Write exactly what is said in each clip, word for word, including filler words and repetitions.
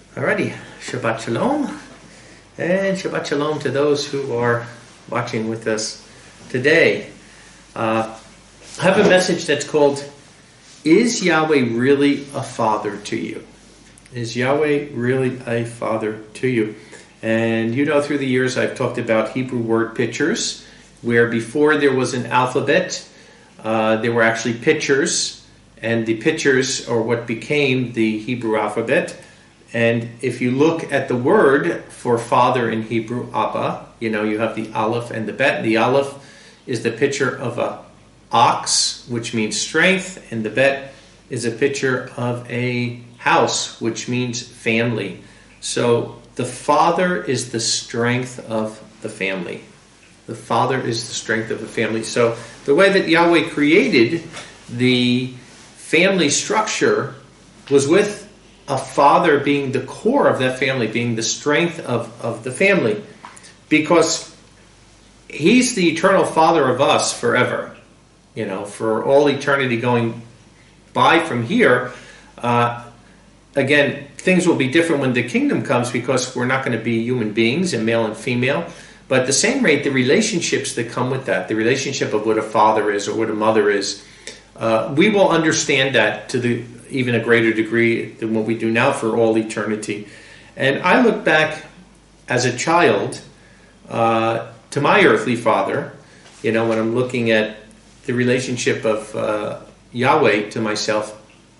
Alrighty, Shabbat Shalom, and Shabbat Shalom to those who are watching with us today. Uh, I have a message that's called, Is Yahweh really a father to you? Is Yahweh really a father to you? And you know, through the years I've talked about Hebrew word pictures, where before there was an alphabet, uh, there were actually pictures, and the pictures are what became the Hebrew alphabet. And if you look at the word for father in Hebrew, Abba, you know, you have the Aleph and the Bet. The Aleph is the picture of a ox, which means strength, and the Bet is a picture of a house, which means family. So the father is the strength of the family. The father is the strength of the family. So the way that Yahweh created the family structure was with a father being the core of that family, being the strength of, of the family. Because he's the eternal father of us forever. You know, for all eternity going by from here. Uh, again, things will be different when the kingdom comes because we're not going to be human beings and male and female. But at the same rate, the relationships that come with that, the relationship of what a father is or what a mother is, uh, we will understand that to the even a greater degree than what we do now for all eternity. And I look back as a child uh, to my earthly father, you know, when I'm looking at the relationship of uh, Yahweh to myself.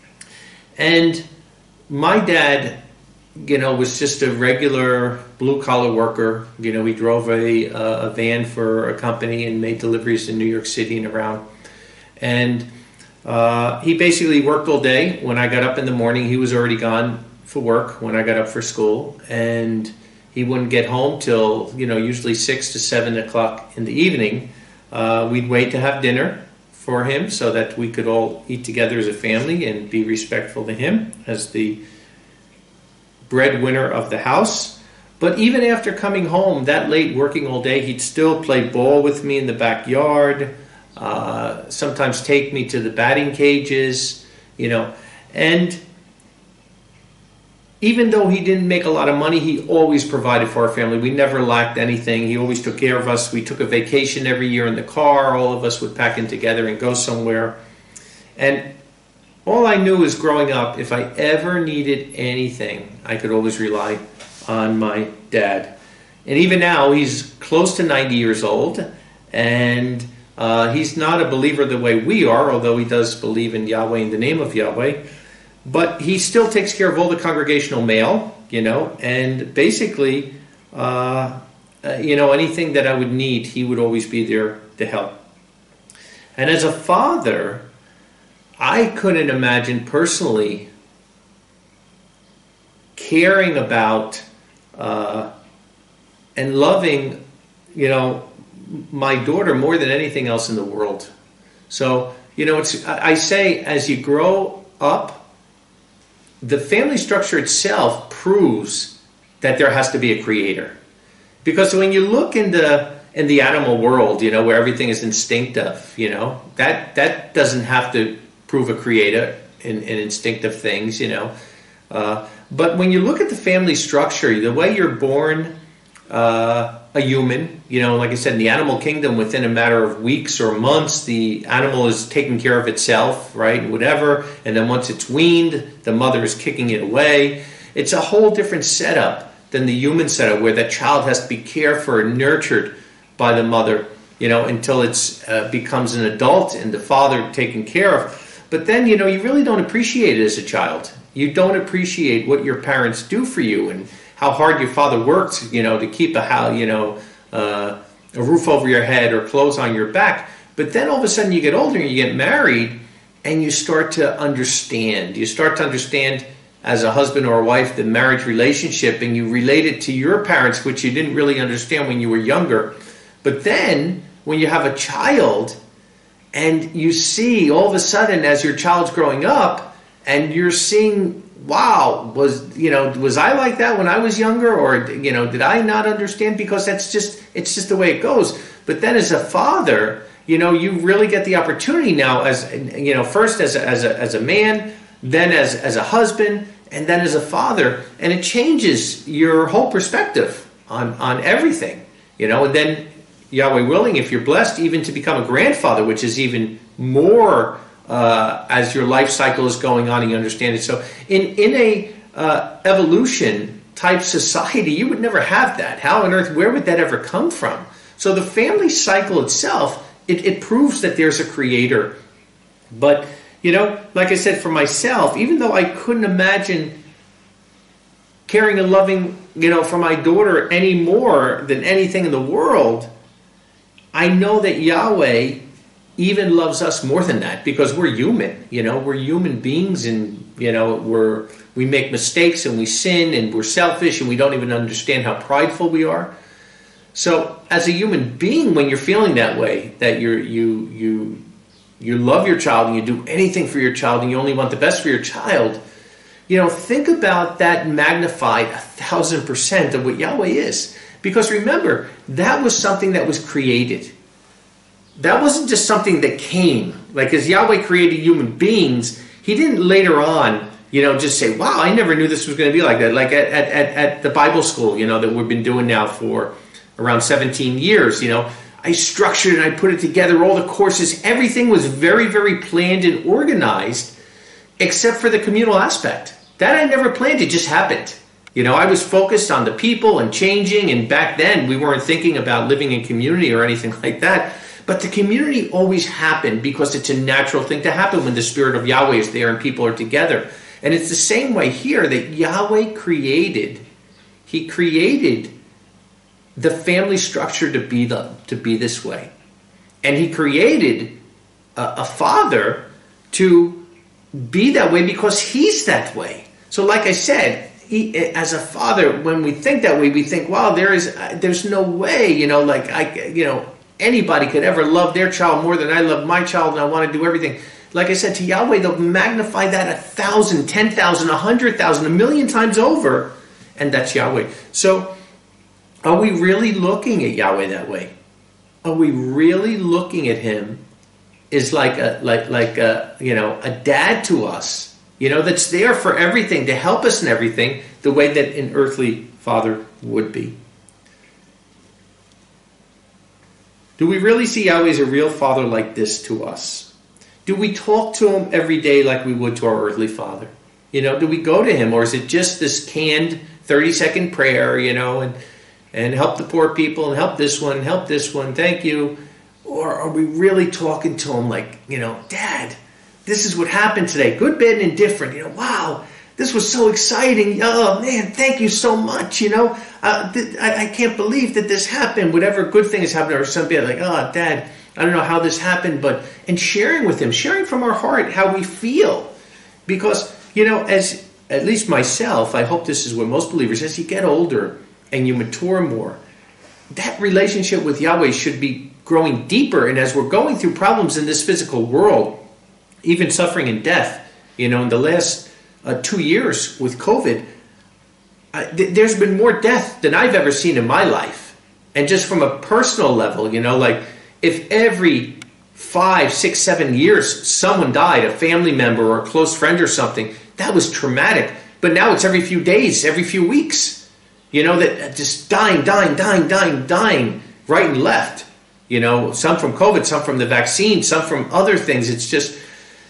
And my dad, you know, was just a regular blue-collar worker. You know, he drove a, uh, a van for a company and made deliveries in New York City and around. And Uh, he basically worked all day. When I got up in the morning, he was already gone for work when I got up for school. And he wouldn't get home till, you know, usually six to seven o'clock in the evening. Uh, we'd wait to have dinner for him so that we could all eat together as a family and be respectful to him as the breadwinner of the house. But even after coming home that late, working all day, he'd still play ball with me in the backyard. Uh, sometimes take me to the batting cages, you know, and even though he didn't make a lot of money, he always provided for our family. We never lacked anything. He always took care of us. We took a vacation every year in the car. All of us would pack in together and go somewhere. And all I knew is growing up, if I ever needed anything, I could always rely on my dad. And even now, he's close to ninety years old, and Uh, he's not a believer the way we are, although he does believe in Yahweh in the name of Yahweh. But he still takes care of all the congregational mail, you know, and basically, uh, uh, you know, anything that I would need, he would always be there to help. And as a father, I couldn't imagine personally caring about uh, and loving, you know, my daughter more than anything else in the world. So, you know, it's I say as you grow up, the family structure itself proves that there has to be a creator. Because when you look in the in the animal world, you know, where everything is instinctive, you know, that that doesn't have to prove a creator in, in instinctive things, you know. Uh, but when you look at the family structure, the way you're born uh, a human, you know, like I said, in the animal kingdom, within a matter of weeks or months, the animal is taking care of itself, right, whatever, and then once it's weaned, the mother is kicking it away. It's a whole different setup than the human setup, where that child has to be cared for and nurtured by the mother, you know, until it uh, becomes an adult and the father taken care of. But then, you know, you really don't appreciate it as a child. You don't appreciate what your parents do for you and how hard your father works, you know, to keep a how, you know, uh, a roof over your head or clothes on your back. But then all of a sudden you get older and you get married and you start to understand. You start to understand as a husband or a wife the marriage relationship, and you relate it to your parents, which you didn't really understand when you were younger. But then when you have a child and you see all of a sudden as your child's growing up and you're seeing, wow, was, you know, was I like that when I was younger? Or, you know, did I not understand? Because that's just, it's just the way it goes. But then as a father, you know, you really get the opportunity now as, you know, first as a, as a, as a man, then as, as a husband, and then as a father, and it changes your whole perspective on, on everything, you know. And then, Yahweh willing, if you're blessed even to become a grandfather, which is even more uh, as your life cycle is going on and you understand it. So in, in a uh, evolution type society, you would never have that. How on earth, where would that ever come from? So the family cycle itself, it, it proves that there's a creator. But, you know, like I said, for myself, even though I couldn't imagine caring and loving, you know, for my daughter any more than anything in the world, I know that Yahweh even loves us more than that, because we're human, you know, we're human beings, and, you know, we're, we make mistakes and we sin and we're selfish and we don't even understand how prideful we are. So as a human being, when you're feeling that way, that you're, you, you, you love your child and you do anything for your child and you only want the best for your child, you know, think about that magnified a thousand percent of what Yahweh is. Because remember, that was something that was created. That wasn't just something that came. Like, as Yahweh created human beings, he didn't later on, you know, just say, wow, I never knew this was going to be like that. Like at, at, at the Bible school, you know, that we've been doing now for around seventeen years, you know, I structured and I put it together, all the courses, everything was very, very planned and organized, except for the communal aspect. That I never planned, it just happened. You know, I was focused on the people and changing, and back then we weren't thinking about living in community or anything like that. But the community always happened because it's a natural thing to happen when the Spirit of Yahweh is there and people are together. And it's the same way here, that Yahweh created, he created the family structure to be the to be this way. And he created a, a father to be that way because he's that way. So like I said, he, as a father, when we think that way, we think, wow, there is there's no way, you know, like I, you know, anybody could ever love their child more than I love my child, and I want to do everything. Like I said, to Yahweh, they'll magnify that a thousand, ten thousand, a hundred thousand, a million times over, and that's Yahweh. So are we really looking at Yahweh that way? Are we really looking at him as like a like like a you know a dad to us? You know, that's there for everything, to help us in everything, the way that an earthly father would be. Do we really see Yahweh as a real father like this to us? Do we talk to him every day like we would to our earthly father? You know, do we go to him, or is it just this canned thirty-second prayer, you know, and and help the poor people, and help this one, help this one, thank you? Or are we really talking to him like, you know, Dad, this is what happened today, good, bad, and indifferent. You know, wow, this was so exciting. Oh, man, thank you so much, you know. Uh, th- I-, I can't believe that this happened. Whatever good thing has happened, or something like, oh, Dad, I don't know how this happened, but, and sharing with him, sharing from our heart how we feel. Because, you know, as, at least myself, I hope this is what most believers, as you get older and you mature more, that relationship with Yahweh should be growing deeper. And as we're going through problems in this physical world, even suffering and death, you know, in the last uh, two years with COVID, uh, th- there's been more death than I've ever seen in my life. And just from a personal level, you know, like if every five, six, seven years someone died, a family member or a close friend or something, that was traumatic. But now it's every few days, every few weeks, you know, that just dying, dying, dying, dying, dying, right and left. You know, some from COVID, some from the vaccine, some from other things. It's just,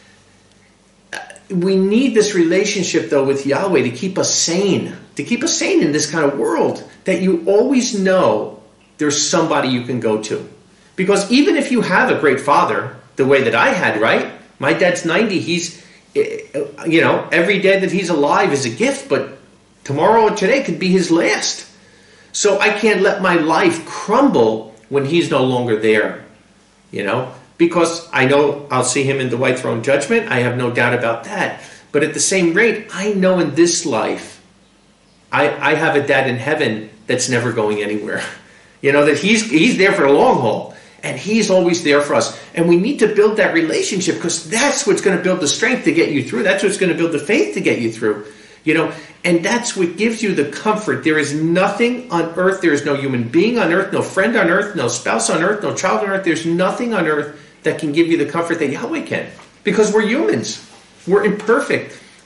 we need this relationship, though, with Yahweh to keep us sane, to keep us sane in this kind of world, that you always know there's somebody you can go to. Because even if you have a great father, the way that I had, right? My dad's ninety, he's, you know, every day that he's alive is a gift, but tomorrow or today could be his last. So I can't let my life crumble when he's no longer there, you know, because I know I'll see him in the white throne judgment. I have no doubt about that. But at the same rate, I know in this life, I, I have a dad in heaven that's never going anywhere. You know, that he's he's there for the long haul, and he's always there for us. And we need to build that relationship, because that's what's going to build the strength to get you through. That's what's going to build the faith to get you through. You know, and that's what gives you the comfort. There is nothing on earth, there is no human being on earth, no friend on earth, no spouse on earth, no child on earth. There's nothing on earth that can give you the comfort that Yahweh can. Because we're humans. We're imperfect.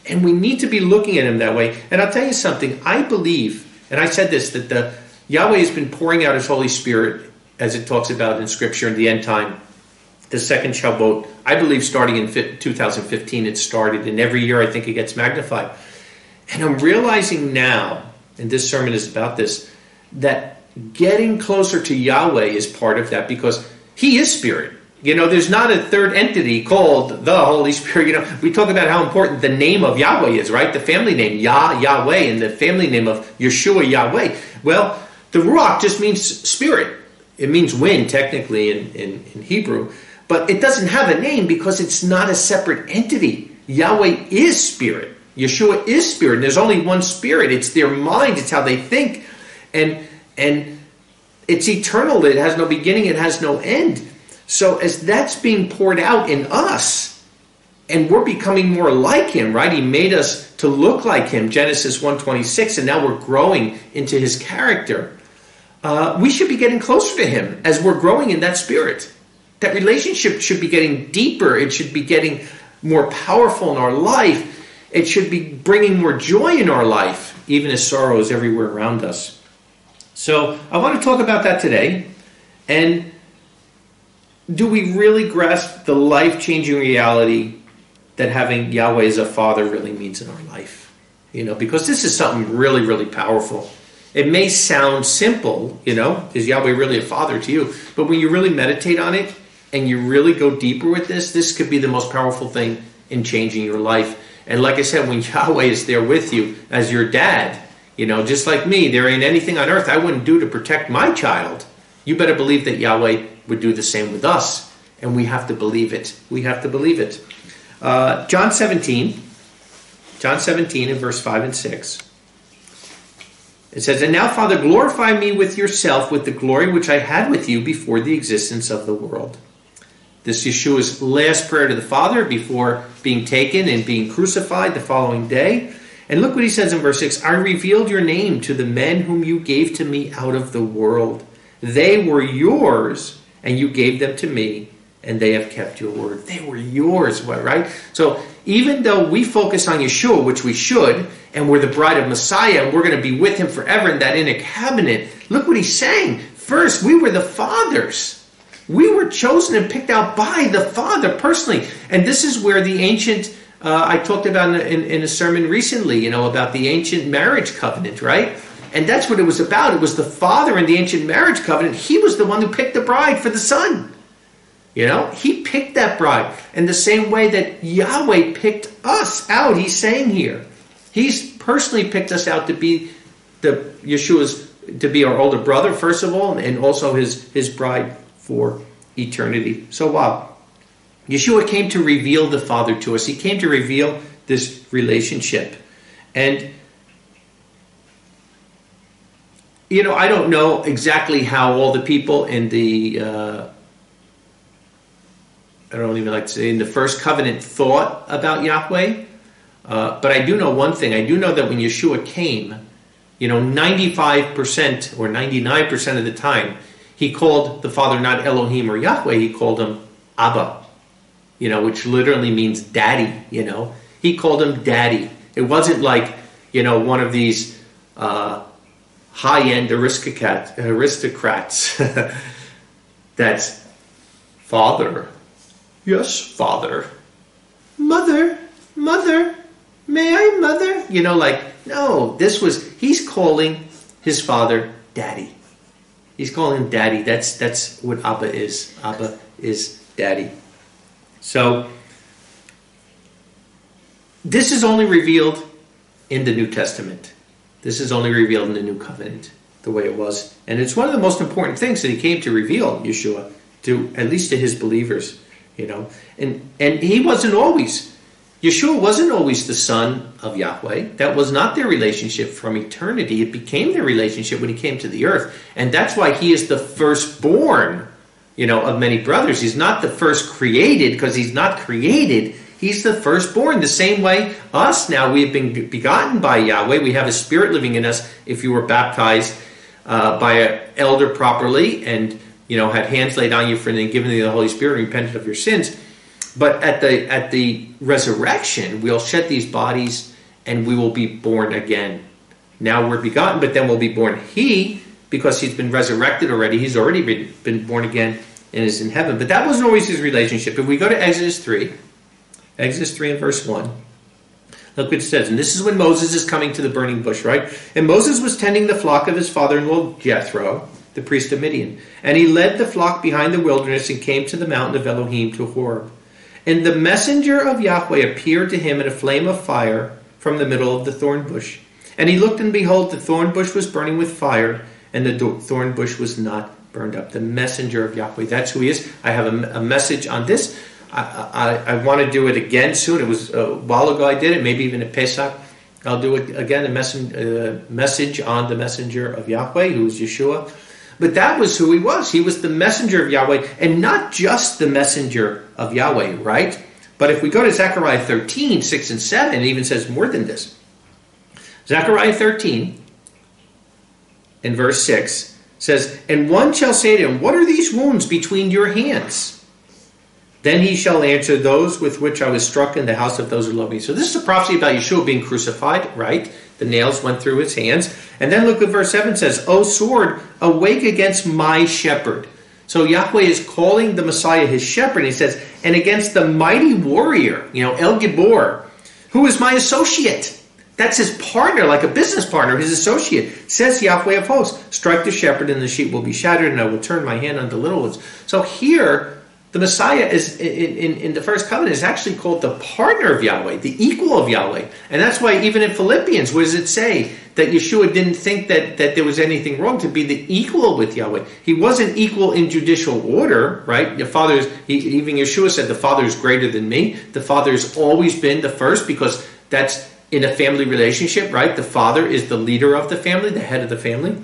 And we need to be looking at him that way. And I'll tell you something, I believe, and I said this, that the Yahweh has been pouring out his Holy Spirit, as it talks about in Scripture in the end time, the second Shavuot. I believe starting in two thousand fifteen it started, and every year I think it gets magnified. And I'm realizing now, and this sermon is about this, that getting closer to Yahweh is part of that, because he is Spirit. You know, there's not a third entity called the Holy Spirit. You know, we talk about how important the name of Yahweh is, right? The family name, Yah, Yahweh, and the family name of Yeshua, Yahweh. Well, the Ruach just means spirit. It means wind, technically, in, in, in Hebrew. But it doesn't have a name because it's not a separate entity. Yahweh is spirit. Yeshua is spirit. And there's only one spirit. It's their mind. It's how they think. And, and it's eternal. It has no beginning. It has no end. So as that's being poured out in us, and we're becoming more like him, right? He made us to look like him, Genesis one twenty-six, and now we're growing into his character. Uh, we should be getting closer to him as we're growing in that spirit. That relationship should be getting deeper. It should be getting more powerful in our life. It should be bringing more joy in our life, even as sorrow is everywhere around us. So I want to talk about that today. And do we really grasp the life-changing reality that having Yahweh as a father really means in our life? You know, because this is something really, really powerful. It may sound simple, you know, is Yahweh really a father to you? But when you really meditate on it and you really go deeper with this, this could be the most powerful thing in changing your life. And like I said, when Yahweh is there with you as your dad, you know, just like me, there ain't anything on earth I wouldn't do to protect my child. You better believe that Yahweh would do the same with us. And we have to believe it. We have to believe it. Uh, John seventeen. John seventeen in verse five and six. It says, "And now, Father, glorify me with yourself, with the glory which I had with you before the existence of the world." This is Yeshua's last prayer to the Father before being taken and being crucified the following day. And look what he says in verse six. "I revealed your name to the men whom you gave to me out of the world. They were yours, and you gave them to me, and they have kept your word." They were yours, right? So even though we focus on Yeshua, which we should, and we're the bride of Messiah, and we're going to be with him forever in that inner cabinet, look what he's saying. First, we were the fathers. We were chosen and picked out by the Father personally. And this is where the ancient, uh, I talked about in, in a sermon recently, you know, about the ancient marriage covenant, right? And that's what it was about. It was the father in the ancient marriage covenant. He was the one who picked the bride for the son. You know, he picked that bride. In the same way that Yahweh picked us out, he's saying here. He's personally picked us out to be the Yeshua's, to be our older brother, first of all, and also his, his bride for eternity. So wow. Yeshua came to reveal the Father to us. He came to reveal this relationship. And you know, I don't know exactly how all the people in the, uh, I don't even like to say, in the first covenant thought about Yahweh. Uh, but I do know one thing. I do know that when Yeshua came, you know, ninety-five percent or ninety-nine percent of the time, he called the Father not Elohim or Yahweh. He called him Abba, you know, which literally means daddy, you know. He called him daddy. It wasn't like, you know, one of these Uh, high-end aristocrat, aristocrats. That's Father. Yes, Father. Mother, Mother, may I, Mother? You know, like, no, this was, he's calling his Father Daddy. He's calling him Daddy. That's, that's what Abba is. Abba is Daddy. So, this is only revealed in the New Testament. This is only revealed in the New Covenant, the way it was. And it's one of the most important things that he came to reveal, Yeshua, to at least to his believers, you know. And and he wasn't always, Yeshua wasn't always the son of Yahweh. That was not their relationship from eternity. It became their relationship when he came to the earth. And that's why he is the firstborn, you know, of many brothers. He's not the first created, because he's not created. He's the firstborn. The same way us now, we have been begotten by Yahweh. We have a spirit living in us if you were baptized uh, by an elder properly and, you know, had hands laid on you for and given you the Holy Spirit and repented of your sins. But at the at the resurrection, we'll shed these bodies and we will be born again. Now we're begotten, but then we'll be born. He, because he's been resurrected already, he's already been, been born again and is in heaven. But that wasn't always his relationship. If we go to Exodus three, Exodus three and verse one, look what it says. And this is when Moses is coming to the burning bush, right? And Moses was tending the flock of his father-in-law Jethro, the priest of Midian. And he led the flock behind the wilderness and came to the mountain of Elohim to Horeb. And the messenger of Yahweh appeared to him in a flame of fire from the middle of the thorn bush. And he looked, and behold, the thorn bush was burning with fire, and the thorn bush was not burned up. The messenger of Yahweh. That's who he is. I have a, a message on this. I, I, I want to do it again soon. It was a while ago I did it, maybe even at Pesach. I'll do it again, a message, uh, message on the messenger of Yahweh, who is Yeshua. But that was who he was. He was the messenger of Yahweh, and not just the messenger of Yahweh, right? But if we go to Zechariah thirteen, six and seven, it even says more than this. Zechariah thirteen, in verse six, says, And one shall say to him, What are these wounds between your hands? Then he shall answer, Those with which I was struck in the house of those who love me. So this is a prophecy about Yeshua being crucified, right? The nails went through his hands. And then look at verse seven says, O sword, awake against my shepherd. So Yahweh is calling the Messiah his shepherd. He says, and against the mighty warrior, you know, El Gibor, who is my associate. That's his partner, like a business partner, his associate. Says Yahweh of hosts, strike the shepherd and the sheep will be shattered, and I will turn my hand on the little ones. So here, the Messiah is in, in, in the first covenant is actually called the partner of Yahweh, the equal of Yahweh. And that's why even in Philippians, what does it say? That Yeshua didn't think that, that there was anything wrong to be the equal with Yahweh. He wasn't equal in judicial order, right? The Father is, he, even Yeshua said, the Father is greater than me. The Father has always been the first because that's in a family relationship, right? The Father is the leader of the family, the head of the family.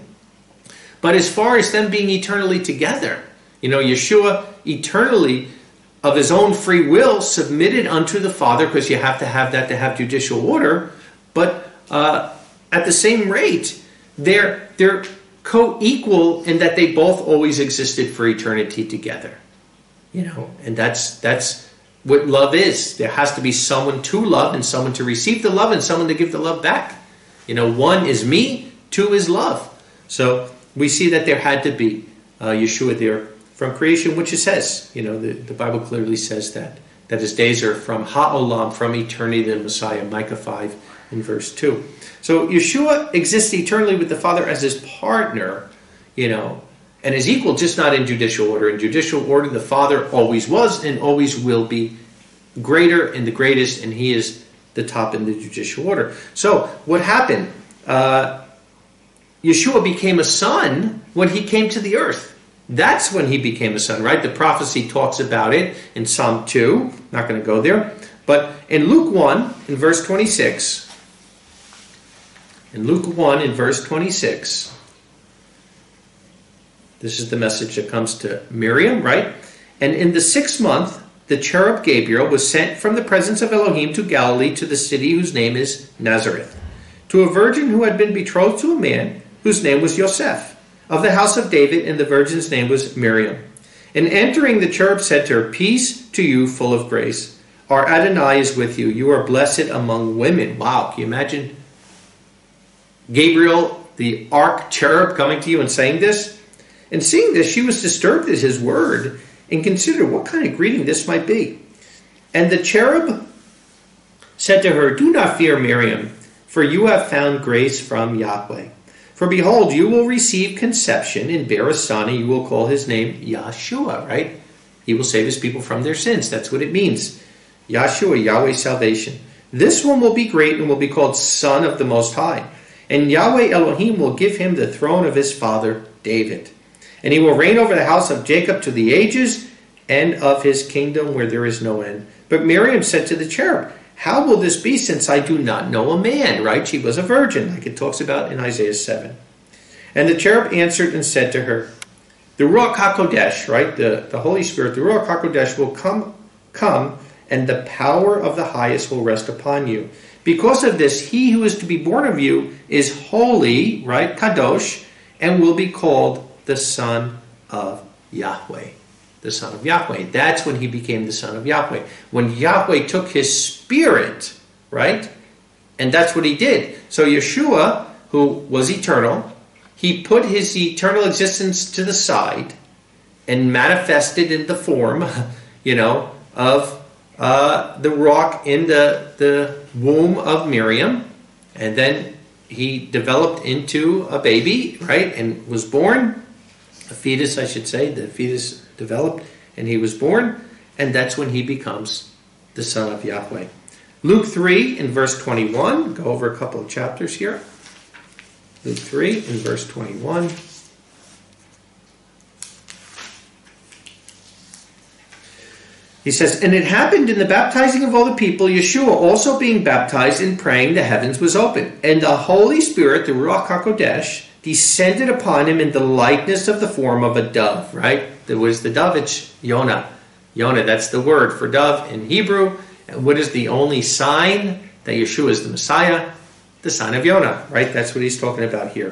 But as far as them being eternally together, you know, Yeshua eternally, of his own free will, submitted unto the Father, because you have to have that to have judicial order. But uh, at the same rate, they're they're co-equal in that they both always existed for eternity together. You know, and that's that's what love is. There has to be someone to love and someone to receive the love and someone to give the love back. You know, one is me, two is love. So we see that there had to be uh, Yeshua there from creation, which it says, you know, the, the Bible clearly says that, that his days are from Ha'olam, from eternity to the Messiah, Micah five in verse two. So Yeshua exists eternally with the Father as his partner, you know, and is equal, just not in judicial order. In judicial order, the Father always was and always will be greater and the greatest, and he is the top in the judicial order. So what happened? Uh, Yeshua became a son when he came to the earth. That's when he became a son, right? The prophecy talks about it in Psalm two. Not going to go there. But in Luke one, in verse twenty-six, in Luke one, in verse twenty-six, this is the message that comes to Miriam, right? And in the sixth month, the cherub Gabriel was sent from the presence of Elohim to Galilee, to the city whose name is Nazareth, to a virgin who had been betrothed to a man whose name was Yosef, of the house of David, and the virgin's name was Miriam. And entering, the cherub said to her, Peace to you, full of grace. Our Adonai is with you. You are blessed among women. Wow, can you imagine Gabriel, the arch cherub, coming to you and saying this? And seeing this, she was disturbed at his word and considered what kind of greeting this might be. And the cherub said to her, Do not fear, Miriam, for you have found grace from Yahweh. For behold, you will receive conception and bear a son, and you will call his name Yahshua, right? He will save his people from their sins. That's what it means. Yahshua, Yahweh's salvation. This one will be great and will be called Son of the Most High. And Yahweh Elohim will give him the throne of his father David. And he will reign over the house of Jacob to the ages, and of his kingdom where there is no end. But Miriam said to the cherub, How will this be, since I do not know a man? Right? She was a virgin, like it talks about in Isaiah seven. And the cherub answered and said to her, The Ruach HaKodesh, right? The, the Holy Spirit, the Ruach HaKodesh will come, come, and the power of the highest will rest upon you. Because of this, he who is to be born of you is holy, right? Kadosh, and will be called the Son of Yahweh. the Son of Yahweh. That's when he became the Son of Yahweh. When Yahweh took his spirit, right? And that's what he did. So Yeshua, who was eternal, he put his eternal existence to the side and manifested in the form, you know, of uh, the rock in the, the womb of Miriam. And then he developed into a baby, right? And was born, a fetus, I should say. The fetus developed and he was born. And that's when he becomes the Son of Yahweh. Luke three in verse twenty-one. Go over a couple of chapters here. Luke three in verse twenty-one. He says, "And it happened in the baptizing of all the people, Yeshua also being baptized and praying, the heavens was opened. And the Holy Spirit, the Ruach HaKodesh, descended upon him in the likeness of the form of a dove." Right? There was the dove, it's Yonah. Yonah, that's the word for dove in Hebrew. And what is the only sign that Yeshua is the Messiah? The sign of Yonah, right? That's what he's talking about here.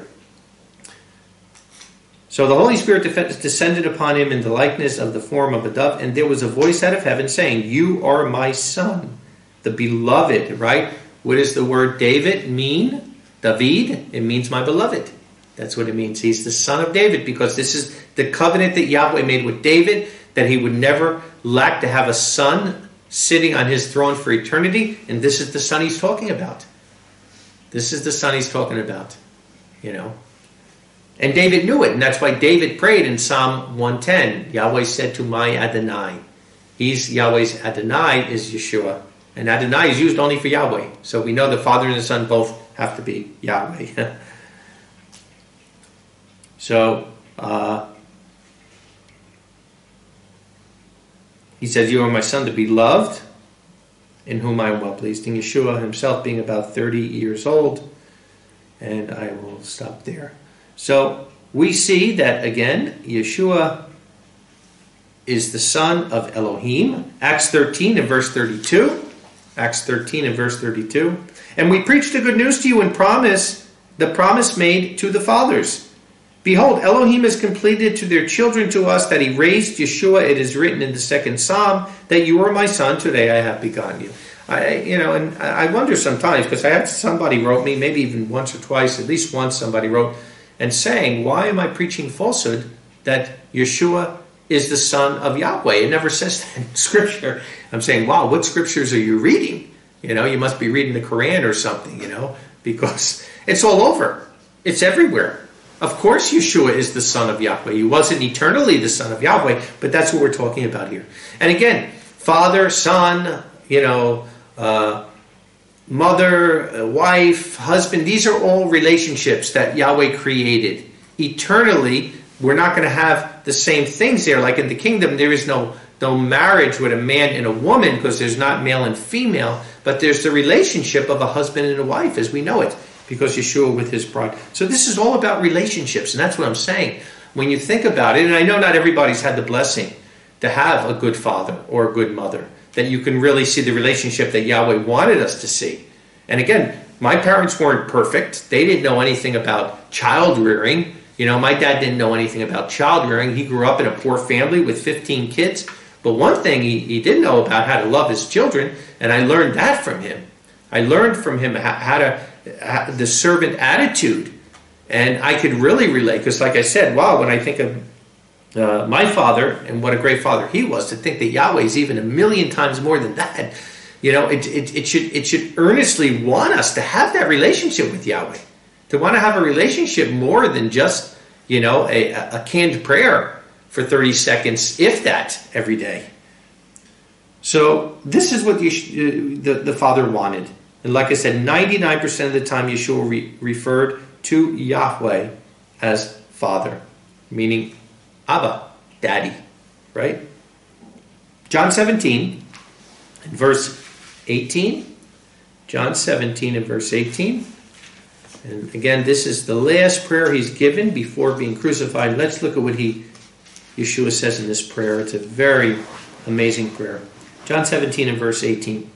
So the Holy Spirit descended upon him in the likeness of the form of a dove, and there was a voice out of heaven saying, "You are my Son, the beloved," right? What does the word David mean? David, it means my beloved. That's what it means. He's the son of David, because this is the covenant that Yahweh made with David, that he would never lack to have a son sitting on his throne for eternity, and this is the son he's talking about. This is the son he's talking about, you know. And David knew it, and that's why David prayed in Psalm one ten. Yahweh said to my Adonai. He's Yahweh's Adonai is Yeshua. And Adonai is used only for Yahweh. So we know the Father and the Son both have to be Yahweh. so, uh, he says, "You are my Son, to be loved, in whom I am well pleased." And Yeshua himself being about thirty years old. And I will stop there. So we see that, again, Yeshua is the son of Elohim. Acts thirteen and verse thirty-two. Acts thirteen and verse thirty-two. "And we preach the good news to you and promise, the promise made to the fathers. Behold, Elohim has completed to their children to us that he raised Yeshua. It is written in the second Psalm that you are my son, today I have begotten you." I, you know, and I wonder sometimes, because I had somebody wrote me, maybe even once or twice, at least once somebody wrote, and saying, "Why am I preaching falsehood that Yeshua is the son of Yahweh?" It never says that in Scripture. I'm saying, wow, what scriptures are you reading? You know, you must be reading the Quran or something, you know, because it's all over. It's everywhere. Of course Yeshua is the son of Yahweh. He wasn't eternally the son of Yahweh, but that's what we're talking about here. And again, father, son, you know, uh, mother, wife, husband, these are all relationships that Yahweh created. Eternally, we're not going to have the same things there. Like in the kingdom, there is no, no marriage with a man and a woman, because there's not male and female, but there's the relationship of a husband and a wife as we know it, because Yeshua with his bride. So this is all about relationships, and that's what I'm saying. When you think about it, and I know not everybody's had the blessing to have a good father or a good mother, that you can really see the relationship that Yahweh wanted us to see. And again, my parents weren't perfect. They didn't know anything about child rearing. You know, my dad didn't know anything about child rearing. He grew up in a poor family with fifteen kids. But one thing he, he did know about how to love his children, and I learned that from him. I learned from him how, how to, how, the servant attitude. And I could really relate, because like I said, wow, when I think of uh, my father and what a great father he was, to think that Yahweh is even a million times more than that, you know, it, it, it should it should earnestly want us to have that relationship with Yahweh, to want to have a relationship more than just, you know, a, a canned prayer for thirty seconds, if that, every day. So this is what Yeshua, the, the Father wanted. And like I said, ninety-nine percent of the time Yeshua re- referred to Yahweh as Father, meaning Abba, Daddy, right? John seventeen, verse eighteen. John seventeen and verse eighteen. And again, this is the last prayer he's given before being crucified. Let's look at what he, Yeshua says in this prayer. It's a very amazing prayer. John seventeen and verse eighteen.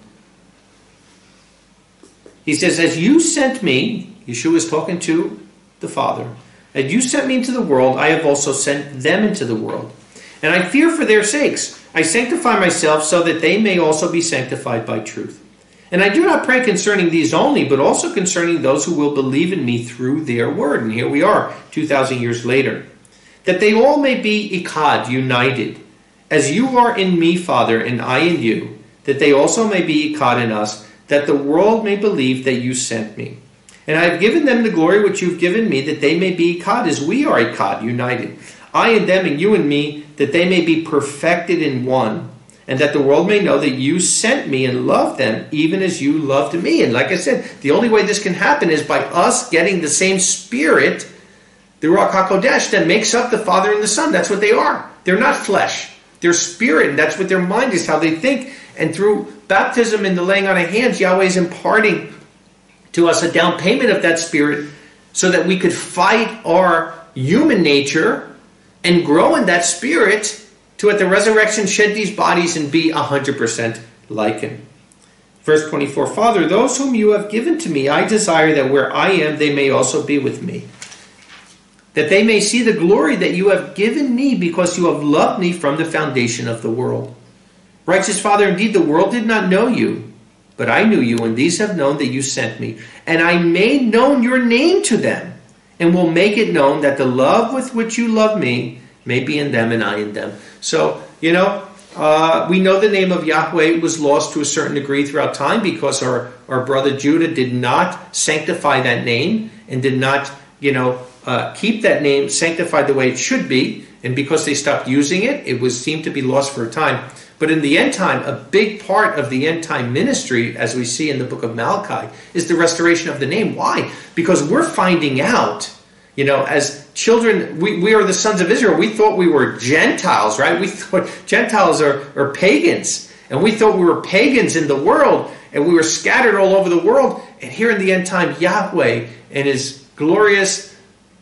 He says, "As you sent me," Yeshua is talking to the Father, "as you sent me into the world, I have also sent them into the world. And I fear for their sakes. I sanctify myself so that they may also be sanctified by truth. And I do not pray concerning these only, but also concerning those who will believe in me through their word. And here we are, two thousand years later. That they all may be echad, united. As you are in me, Father, and I in you, that they also may be echad in us, that the world may believe that you sent me. And I have given them the glory which you've given me, that they may be echad, as we are echad, united. I and them, and you and me, that they may be perfected in one, and that the world may know that you sent me and loved them, even as you loved me. And like I said, the only way this can happen is by us getting the same Spirit, the Ruach HaKodesh, that makes up the Father and the Son. That's what they are. They're not flesh. They're spirit, and that's what their mind is, how they think. And through baptism and the laying on of hands, Yahweh is imparting to us a down payment of that Spirit so that we could fight our human nature and grow in that Spirit to at the resurrection shed these bodies and be one hundred percent like Him. Verse twenty-four, Father, those whom you have given to me, I desire that where I am, they may also be with me. That they may see the glory that you have given me because you have loved me from the foundation of the world. Righteous Father, indeed the world did not know you, but I knew you, and these have known that you sent me. And I made known your name to them, and will make it known that the love with which you love me may be in them and I in them. So, you know, uh, we know the name of Yahweh was lost to a certain degree throughout time because our, our brother Judah did not sanctify that name and did not, you know, uh, keep that name sanctified the way it should be. And because they stopped using it, it was seemed to be lost for a time. But in the end time, a big part of the end time ministry, as we see in the book of Malachi, is the restoration of the name. Why? Because we're finding out, you know, as children, we, we are the sons of Israel. We thought we were Gentiles, right? We thought Gentiles are, are pagans. And we thought we were pagans in the world. And we were scattered all over the world. And here in the end time, Yahweh and His glorious,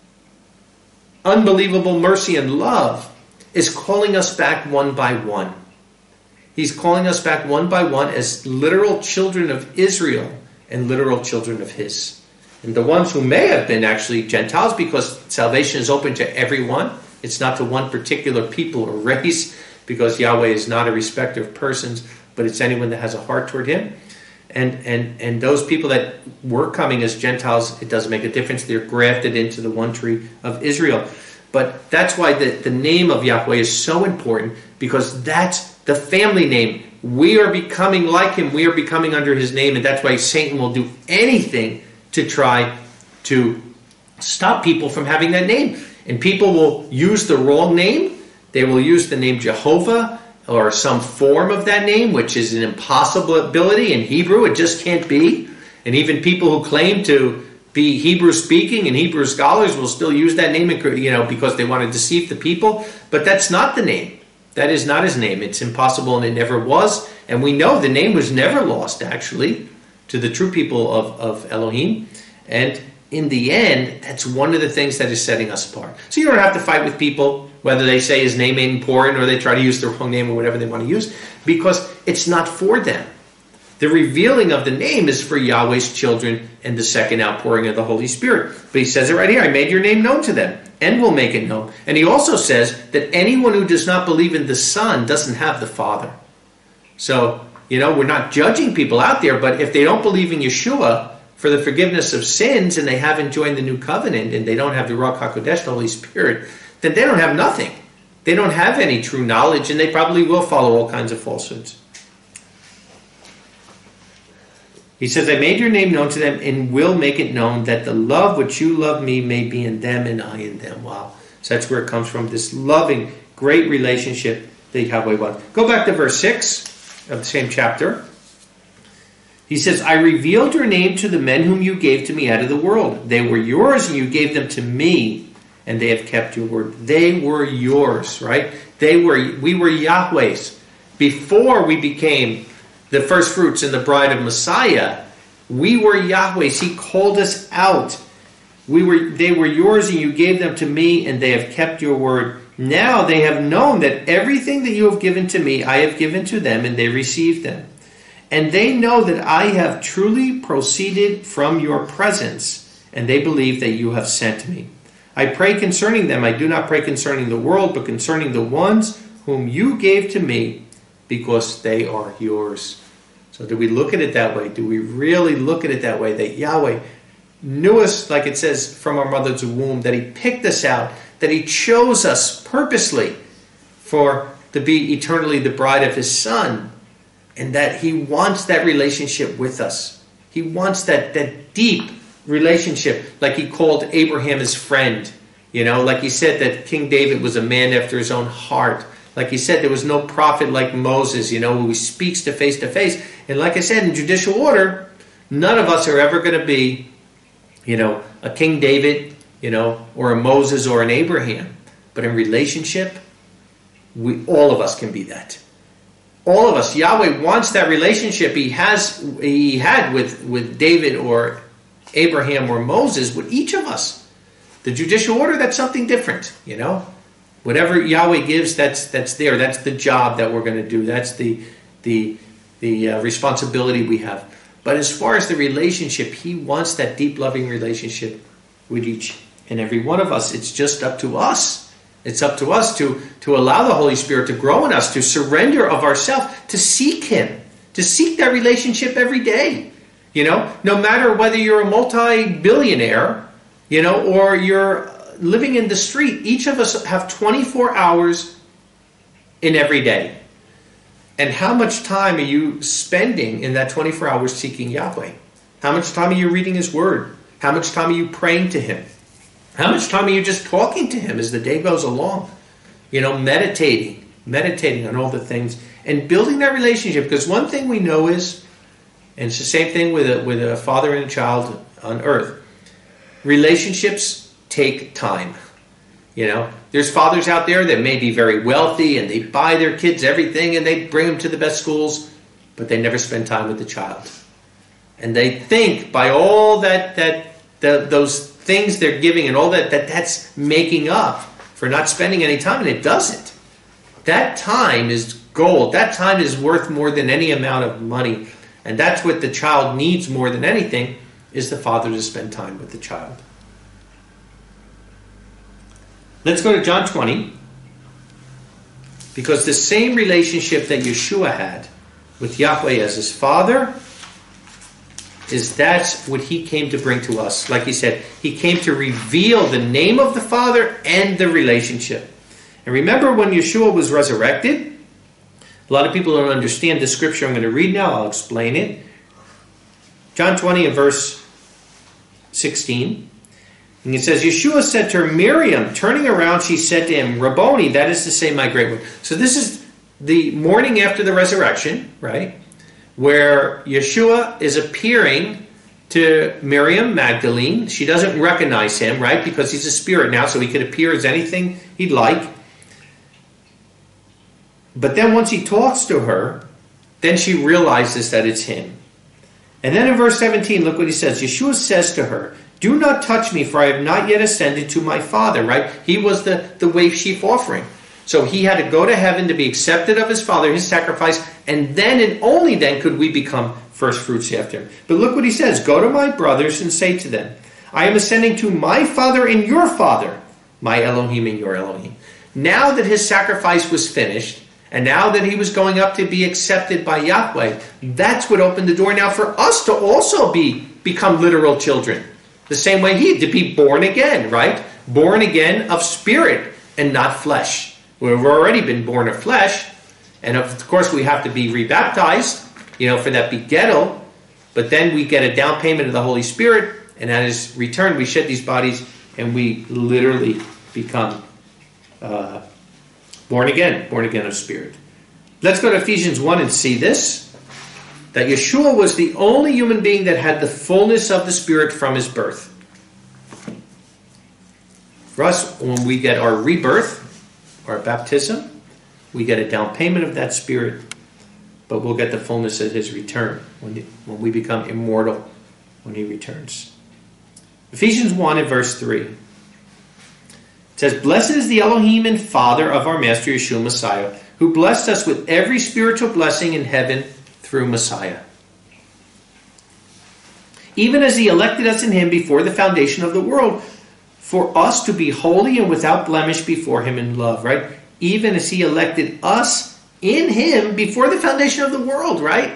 unbelievable mercy and love is calling us back one by one. He's calling us back one by one as literal children of Israel and literal children of His. And the ones who may have been actually Gentiles, because salvation is open to everyone. It's not to one particular people or race, because Yahweh is not a respecter of persons, but it's anyone that has a heart toward Him. And, and, and those people that were coming as Gentiles, it doesn't make a difference. They're grafted into the one tree of Israel. But that's why the, the name of Yahweh is so important, because that's the family name. We are becoming like Him. We are becoming under His name. And that's why Satan will do anything to try to stop people from having that name. And people will use the wrong name. They will use the name Jehovah or some form of that name, which is an impossibility in Hebrew. It just can't be. And even people who claim to be Hebrew speaking and Hebrew scholars will still use that name, you know, because they want to deceive the people. But that's not the name. That is not His name. It's impossible, and it never was. And we know the name was never lost, actually, to the true people of, of Elohim. And in the end, that's one of the things that is setting us apart. So you don't have to fight with people, whether they say His name ain't important or they try to use the wrong name or whatever they want to use, because it's not for them. The revealing of the name is for Yahweh's children and the second outpouring of the Holy Spirit. But He says it right here, I made your name known to them and will make it known. And He also says that anyone who does not believe in the Son doesn't have the Father. So, you know, we're not judging people out there, but if they don't believe in Yeshua for the forgiveness of sins and they haven't joined the new covenant and they don't have the Ruach HaKodesh, the Holy Spirit, then they don't have nothing. They don't have any true knowledge, and they probably will follow all kinds of falsehoods. He says, I made your name known to them and will make it known that the love which you love me may be in them and I in them. Wow. So that's where it comes from, this loving, great relationship that Yahweh wants. Go back to verse six of the same chapter. He says, I revealed your name to the men whom you gave to me out of the world. They were yours and you gave them to me, and they have kept your word. They were yours, right? They were, we were Yahweh's. Before we became the first fruits and the bride of Messiah, we were Yahweh's. He called us out. We were, they were yours and you gave them to me, and they have kept your word. Now they have known that everything that you have given to me, I have given to them, and they received them. And they know that I have truly proceeded from your presence, and they believe that you have sent me. I pray concerning them. I do not pray concerning the world, but concerning the ones whom you gave to me, because they are yours. So do we look at it that way? Do we really look at it that way? That Yahweh knew us, like it says, from our mother's womb, that he picked us out, that he chose us purposely for to be eternally the bride of his son, and that he wants that relationship with us. He wants that, that deep relationship, like he called Abraham his friend. You know, like he said that King David was a man after his own heart. Like he said, there was no prophet like Moses, you know, who speaks to face to face. And like I said, in judicial order, none of us are ever going to be, you know, a King David, you know, or a Moses or an Abraham. But in relationship, we all of us can be that. All of us. Yahweh wants that relationship he has, he had with, with David or Abraham or Moses, with each of us. The judicial order, that's something different, you know. Whatever Yahweh gives, that's that's there. That's the job that we're going to do. That's the the the uh, responsibility we have. But as far as the relationship, he wants that deep, loving relationship with each and every one of us. It's just up to us. It's up to us to, to allow the Holy Spirit to grow in us, to surrender of ourselves, to seek him, to seek that relationship every day. You know, no matter whether you're a multi-billionaire, you know, or you're living in the street, each of us have twenty-four hours in every day. And how much time are you spending in that twenty-four hours seeking Yahweh? How much time are you reading his word? How much time are you praying to him? How much time are you just talking to him as the day goes along? You know, meditating, meditating on all the things and building that relationship. Because one thing we know is, and it's the same thing with a, with a father and a child on earth, relationships take time. You know, there's fathers out there that may be very wealthy and they buy their kids everything and they bring them to the best schools, but they never spend time with the child. And they think by all that that the, those things they're giving and all that, that that's making up for not spending any time, and it doesn't. That time is gold. That time is worth more than any amount of money. And that's what the child needs more than anything, is the father to spend time with the child. Let's go to John twenty, because the same relationship that Yeshua had with Yahweh as his father, is that's what he came to bring to us. Like he said, he came to reveal the name of the Father and the relationship. And remember when Yeshua was resurrected? A lot of people don't understand the scripture I'm going to read now. I'll explain it. John twenty and verse sixteen. And it says, Yeshua said to her, Miriam. Turning around, she said to him, Rabboni, that is to say, my great one. So this is the morning after the resurrection, right? Where Yeshua is appearing to Miriam Magdalene. She doesn't recognize him, right? Because he's a spirit now, so he could appear as anything he'd like. But then once he talks to her, then she realizes that it's him. And then in verse seventeen, look what he says. Yeshua says to her, do not touch me, for I have not yet ascended to my Father, right? He was the, the wave sheaf offering. So he had to go to heaven to be accepted of his Father, his sacrifice, and then and only then could we become first fruits after him. But look what he says. Go to my brothers and say to them, I am ascending to my Father and your Father, my Elohim and your Elohim. Now that his sacrifice was finished, and now that he was going up to be accepted by Yahweh, that's what opened the door now for us to also be become literal children. The same way he had to be born again, right? Born again of spirit and not flesh. We've already been born of flesh, and of course we have to be rebaptized, you know, for that begettal, but then we get a down payment of the Holy Spirit, and at his return we shed these bodies and we literally become uh, born again, born again of spirit. Let's go to Ephesians one and see this, that Yeshua was the only human being that had the fullness of the Spirit from his birth. For us, when we get our rebirth, our baptism, we get a down payment of that Spirit, but we'll get the fullness at his return, when, he, when we become immortal, when he returns. Ephesians one and verse three. It says, Blessed is the Elohim and Father of our Master Yeshua Messiah, who blessed us with every spiritual blessing in heaven through Messiah. Even as he elected us in him before the foundation of the world, for us to be holy and without blemish before him in love, right? even as he elected us in him before the foundation of the world, right?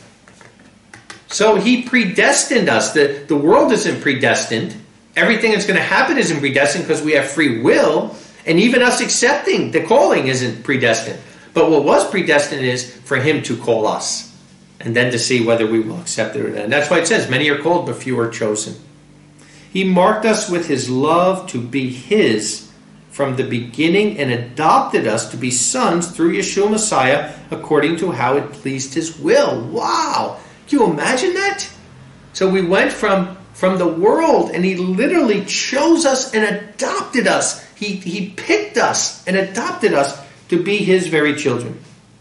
So he predestined us. The, the world isn't predestined. Everything that's going to happen isn't predestined because we have free will. And even us accepting the calling isn't predestined. But what was predestined is for him to call us. And then to see whether we will accept it or not. And that's why it says, many are called, but few are chosen. He marked us with his love to be his from the beginning and adopted us to be sons through Yeshua Messiah according to how it pleased his will. Wow! Can you imagine that? So we went from, from the world and he literally chose us and adopted us. He, he picked us and adopted us to be his very children.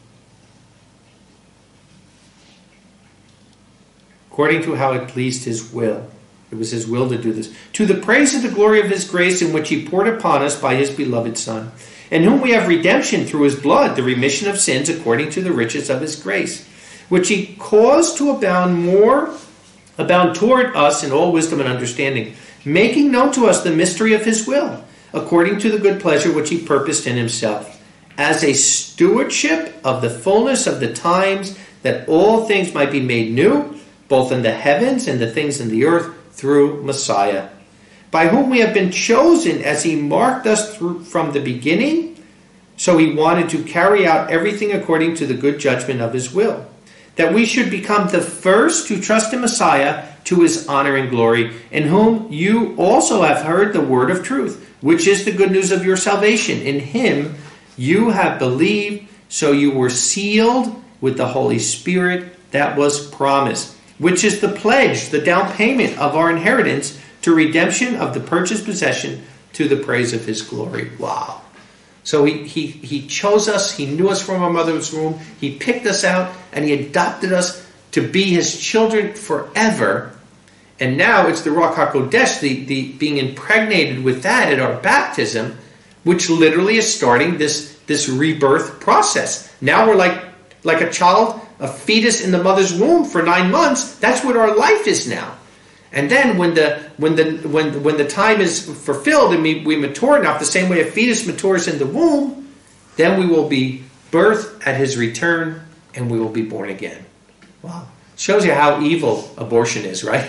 According to how it pleased his will. It was his will to do this. To the praise of the glory of his grace in which he poured upon us by his beloved Son, in whom we have redemption through his blood, the remission of sins according to the riches of his grace, which he caused to abound more, abound toward us in all wisdom and understanding, making known to us the mystery of his will, according to the good pleasure which he purposed in himself, as a stewardship of the fullness of the times, that all things might be made new, both in the heavens and the things in the earth, through Messiah, by whom we have been chosen as he marked us through from the beginning. So he wanted to carry out everything according to the good judgment of his will, that we should become the first to trust in Messiah to his honor and glory, in whom you also have heard the word of truth, which is the good news of your salvation. In him you have believed, so you were sealed with the Holy Spirit that was promised, which is the pledge, the down payment of our inheritance to redemption of the purchased possession to the praise of his glory. Wow. So he, he, he chose us. He knew us from our mother's womb. He picked us out and he adopted us to be his children forever. And now it's the Ruach HaKodesh, the, the being impregnated with that at our baptism, which literally is starting this, this rebirth process. Now we're like, like a child, a fetus in the mother's womb for nine months. That's what our life is now. And then when the when the when when the time is fulfilled and we, we mature enough, the same way a fetus matures in the womb, then we will be birthed at his return and we will be born again. Wow. Shows you how evil abortion is, right?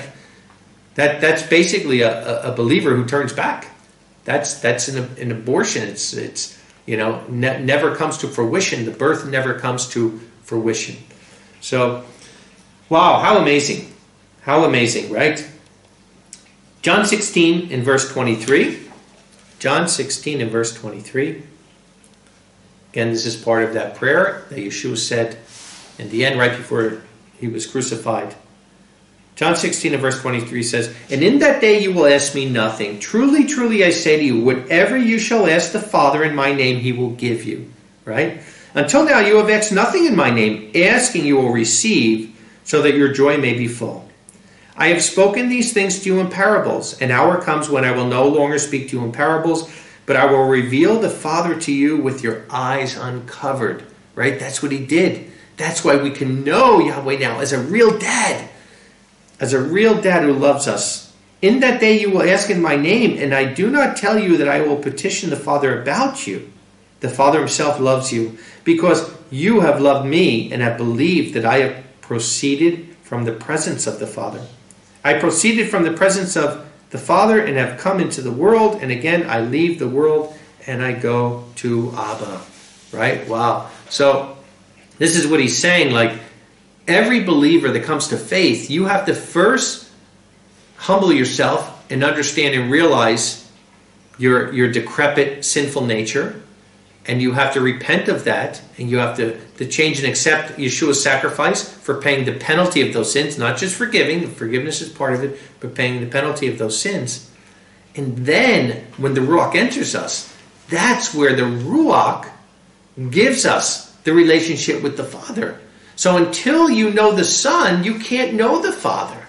That that's basically a, a believer who turns back. That's that's an, an abortion. It's it's you know ne- never comes to fruition. The birth never comes to fruition. So, wow, how amazing. How amazing, right? John sixteen in verse twenty-three. John sixteen in verse twenty-three. Again, this is part of that prayer that Yeshua said in the end, right before he was crucified. John sixteen and verse twenty-three says, "And in that day you will ask me nothing. Truly, truly, I say to you, whatever you shall ask the Father in my name, he will give you." Right? "Until now you have asked nothing in my name. Asking you will receive, so that your joy may be full. I have spoken these things to you in parables. An hour comes when I will no longer speak to you in parables, but I will reveal the Father to you with your eyes uncovered." Right? That's what he did. That's why we can know Yahweh now as a real dad. As a real dad who loves us. "In that day you will ask in my name, and I do not tell you that I will petition the Father about you. The Father himself loves you, because you have loved me and have believed that I have proceeded from the presence of the Father. I proceeded from the presence of the Father and have come into the world, and again I leave the world and I go to Abba." Right? Wow. So this is what he's saying, like every believer that comes to faith, you have to first humble yourself and understand and realize your your decrepit, sinful nature. And you have to repent of that, and you have to, to change and accept Yeshua's sacrifice for paying the penalty of those sins, not just forgiving, forgiveness is part of it, but paying the penalty of those sins. And then, when the Ruach enters us, that's where the Ruach gives us the relationship with the Father. So until you know the Son, you can't know the Father.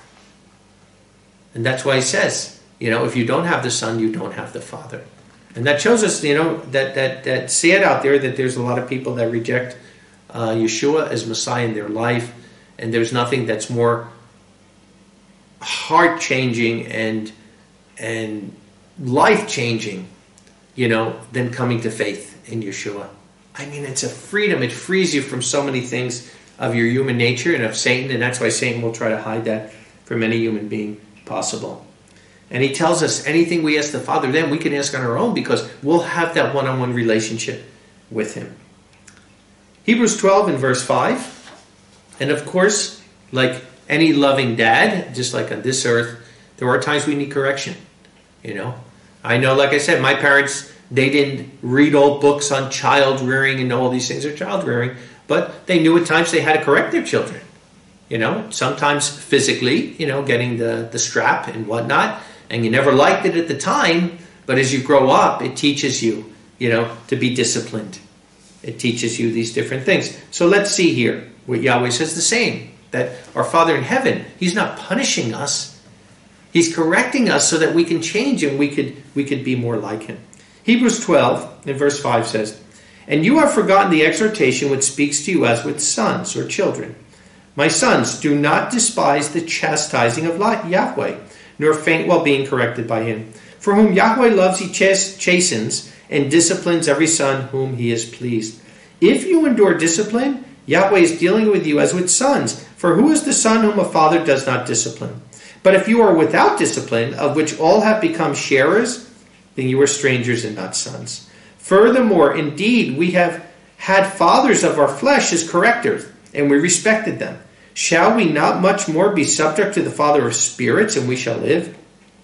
And that's why he says, you know, if you don't have the Son, you don't have the Father. And that shows us, you know, that that that sad out there that there's a lot of people that reject uh, Yeshua as Messiah in their life, and there's nothing that's more heart changing and and life changing you know, than coming to faith in Yeshua. I mean, it's a freedom. It frees you from so many things of your human nature and of Satan, and that's why Satan will try to hide that from any human being possible. And he tells us anything we ask the Father, then we can ask on our own, because we'll have that one-on-one relationship with him. Hebrews twelve and verse five. And of course, like any loving dad, just like on this earth, there are times we need correction. You know, I know, like I said, my parents, they didn't read old books on child rearing and know all these things are child rearing, but they knew at times they had to correct their children. You know, sometimes physically, you know, getting the, the strap and whatnot, and you never liked it at the time, but as you grow up, it teaches you, you know, to be disciplined. It teaches you these different things. So let's see here what Yahweh says the same, that our Father in heaven, he's not punishing us. He's correcting us so that we can change and we could, we could be more like him. Hebrews twelve and verse five says, "And you have forgotten the exhortation which speaks to you as with sons or children. My sons, do not despise the chastising of Yahweh, nor faint while being corrected by him. For whom Yahweh loves, he chastens and disciplines every son whom he is pleased. If you endure discipline, Yahweh is dealing with you as with sons. For who is the son whom a father does not discipline? But if you are without discipline, of which all have become sharers, then you are strangers and not sons. Furthermore, indeed, we have had fathers of our flesh as correctors, and we respected them. Shall we not much more be subject to the Father of spirits, and we shall live?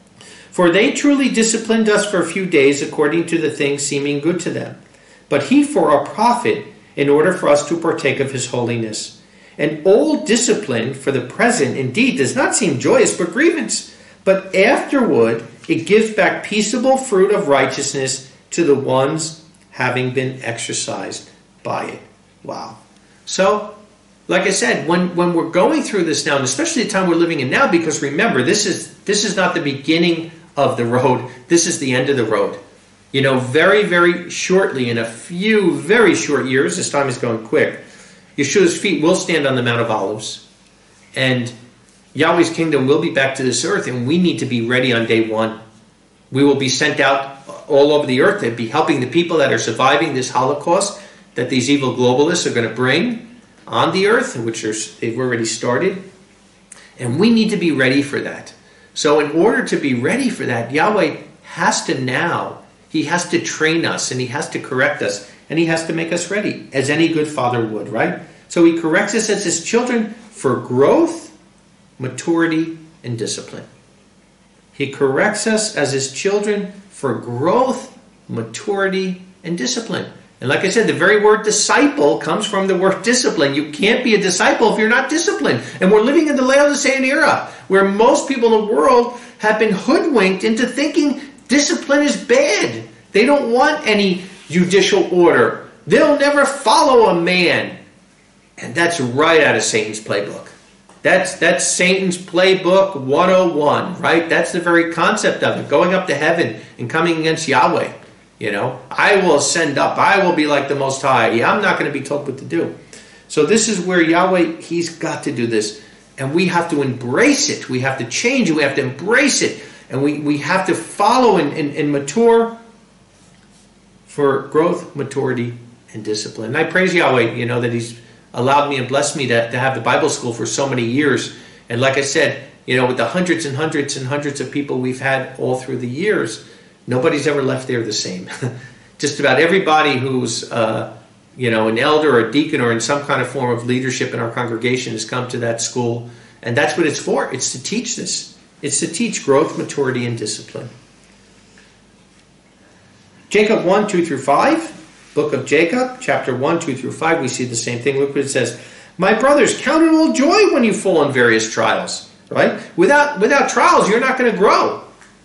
For they truly disciplined us for a few days according to the things seeming good to them. But he for our profit, in order for us to partake of his holiness. And all discipline for the present indeed does not seem joyous, but grievance. But afterward it gives back peaceable fruit of righteousness to the ones having been exercised by it." Wow. So, like I said, when, when we're going through this now, and especially the time we're living in now, because remember, this is this is not the beginning of the road. This is the end of the road. You know, very, very shortly, in a few very short years, this time is going quick, Yeshua's feet will stand on the Mount of Olives. And Yahweh's kingdom will be back to this earth, and we need to be ready on day one. We will be sent out all over the earth to be helping the people that are surviving this Holocaust that these evil globalists are going to bring on the earth, which are, they've already started. And we need to be ready for that. So in order to be ready for that, Yahweh has to now, he has to train us, and he has to correct us, and he has to make us ready, as any good father would, right? So he corrects us as his children for growth, maturity, and discipline. He corrects us as his children for growth, maturity, and discipline. And like I said, the very word disciple comes from the word discipline. You can't be a disciple if you're not disciplined. And we're living in the Laodicean era, where most people in the world have been hoodwinked into thinking discipline is bad. They don't want any judicial order. They'll never follow a man. And that's right out of Satan's playbook. That's that's Satan's playbook one oh one, right? That's the very concept of it. Going up to heaven and coming against Yahweh. You know, I will ascend up. I will be like the Most High. Yeah, I'm not going to be told what to do. So this is where Yahweh, he's got to do this. And we have to embrace it. We have to change it. We have to embrace it. And we, we have to follow and, and, and mature for growth, maturity, and discipline. And I praise Yahweh, you know, that he's allowed me and blessed me to, to have the Bible school for so many years. And like I said, you know, with the hundreds and hundreds and hundreds of people we've had all through the years, nobody's ever left there the same. Just about everybody who's, uh, you know, an elder or a deacon or in some kind of form of leadership in our congregation has come to that school. And that's what it's for. It's to teach this. It's to teach growth, maturity, and discipline. Jacob one, two through five. Book of Jacob, chapter one, two through five. We see the same thing. Look what it says. "My brothers, count it all joy when you fall in various trials." Right? Without, without trials, you're not going to grow.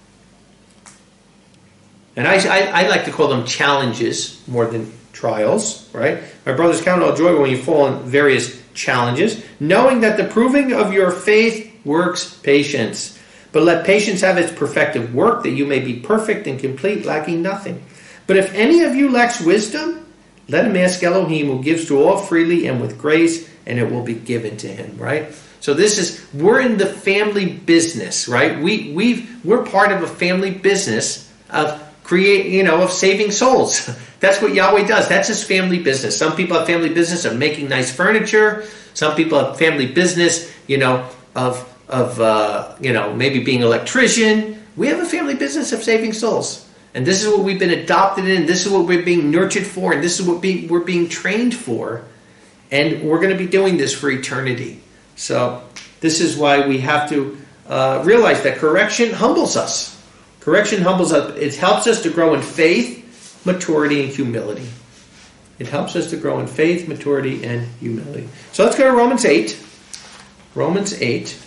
And I, I, I like to call them challenges more than trials, right? "My brothers, count it all joy when you fall in various challenges, knowing that the proving of your faith works patience. But let patience have its perfective work, that you may be perfect and complete, lacking nothing. But if any of you lacks wisdom, let him ask Elohim, who gives to all freely and with grace, and it will be given to him," right? So this is, we're in the family business, right? We, we've, we're part of a family business of create, you know, of saving souls. That's what Yahweh does. That's his family business. Some people have family business of making nice furniture. Some people have family business, you know, of of uh, you know, maybe being an electrician. We have a family business of saving souls, and this is what we've been adopted in. This is what we're being nurtured for, and this is what be, we're being trained for, and we're going to be doing this for eternity. So this is why we have to uh, realize that correction humbles us. Correction humbles us. It helps us to grow in faith, maturity, and humility. It helps us to grow in faith, maturity, and humility. So let's go to Romans eight. Romans eight.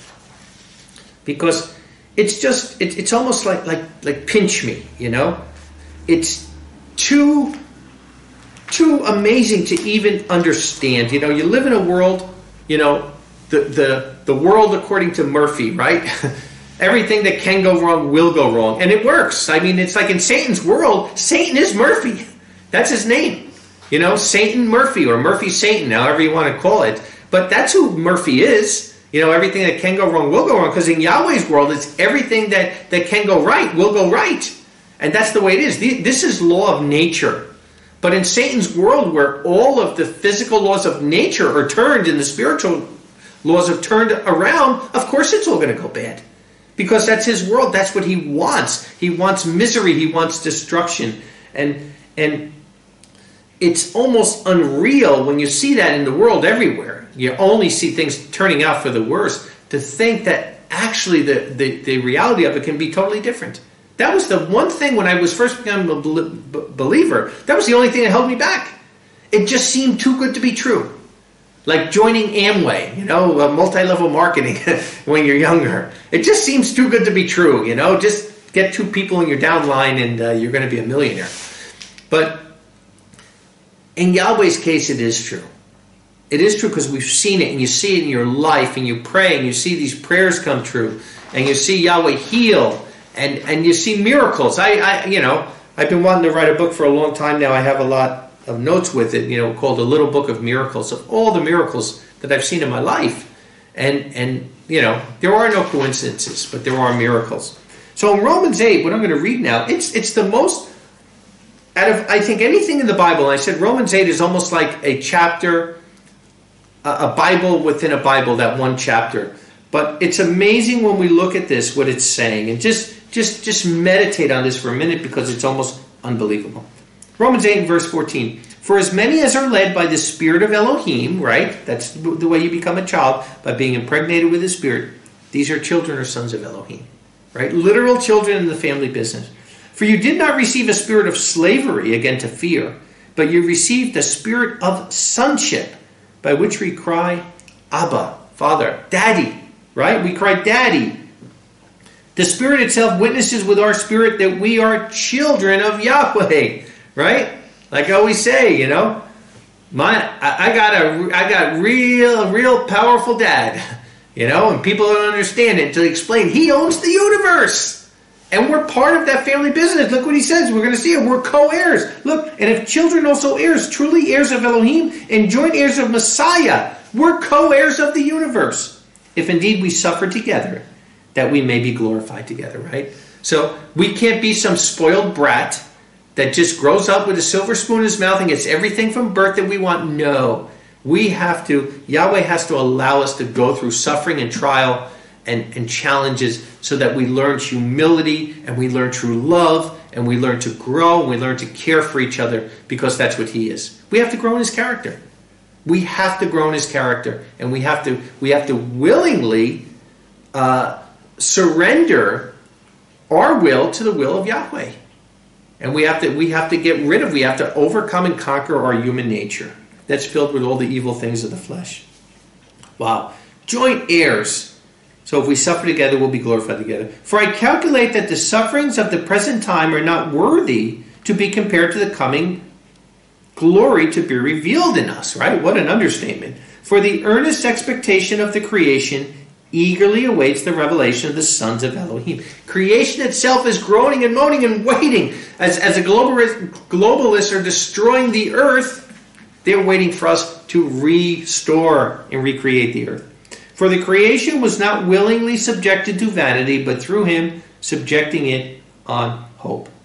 Because it's just, it, it's almost like, like, like pinch me, you know? It's too, too amazing to even understand. You know, you live in a world, you know, the, the, the world according to Murphy, right? Everything that can go wrong will go wrong. And it works. I mean, it's like in Satan's world, Satan is Murphy. That's his name. You know, Satan Murphy, or Murphy Satan, however you want to call it. But that's who Murphy is. You know, everything that can go wrong will go wrong. Because in Yahweh's world, it's everything that, that can go right will go right. And that's the way it is. This is law of nature. But in Satan's world, where all of the physical laws of nature are turned and the spiritual laws are turned around, of course it's all going to go bad. Because that's his world. That's what he wants. He wants misery. He wants destruction. And and it's almost unreal when you see that in the world everywhere. You only see things turning out for the worse. To think that actually the, the, the reality of it can be totally different. That was the one thing when I was first becoming a believer. That was the only thing that held me back. It just seemed too good to be true. Like joining Amway, you know, uh, multi-level marketing when you're younger. It just seems too good to be true, you know. Just get two people in your downline and uh, you're going to be a millionaire. But in Yahweh's case, it is true. It is true because we've seen it, and you see it in your life, and you pray, and you see these prayers come true, and you see Yahweh heal, and, and you see miracles. I, I, you know, I've been wanting to write a book for a long time now. I have a lot of notes with it, you know, called A Little Book of Miracles, of all the miracles that I've seen in my life. And, and you know, there are no coincidences, but there are miracles. So in Romans eight, what I'm going to read now, it's it's the most, out of, I think, anything in the Bible, and I said Romans eight is almost like a chapter, a Bible within a Bible, that one chapter. But it's amazing when we look at this, what it's saying. And just, just, just meditate on this for a minute, because it's almost unbelievable. Romans eight, verse fourteen. For as many as are led by the Spirit of Elohim, right? That's the way you become a child, by being impregnated with the Spirit. These are children or sons of Elohim, right? Literal children in the family business. For you did not receive a spirit of slavery, again to fear, but you received the spirit of sonship, by which we cry, Abba, Father, Daddy, right? We cry, Daddy. The Spirit itself witnesses with our spirit that we are children of Yahweh, right? Like I always say, you know, my I, I got a I got real real powerful dad, you know, and people don't understand it until he explains. He owns the universe, and we're part of that family business. Look what he says. We're going to see it. We're co-heirs. Look, and if children also heirs, truly heirs of Elohim and joint heirs of Messiah, we're co-heirs of the universe. If indeed we suffer together, that we may be glorified together, right? So we can't be some spoiled brat that just grows up with a silver spoon in his mouth and gets everything from birth that we want. No. We have to, Yahweh has to allow us to go through suffering and trial and, and challenges, so that we learn humility, and we learn true love, and we learn to grow, and we learn to care for each other, because that's what he is. We have to grow in his character. We have to grow in his character, and we have to we have to willingly uh, surrender our will to the will of Yahweh. And we have to we have to get rid of, we have to overcome and conquer our human nature that's filled with all the evil things of the flesh. Wow. Joint heirs. So if we suffer together, we'll be glorified together. For I calculate that the sufferings of the present time are not worthy to be compared to the coming glory to be revealed in us. Right? What an understatement. For the earnest expectation of the creation eagerly awaits the revelation of the sons of Elohim. Creation itself is groaning and moaning and waiting. As, as the globalist, globalists are destroying the earth, they're waiting for us to restore and recreate the earth. For the creation was not willingly subjected to vanity, but through him subjecting it on hope.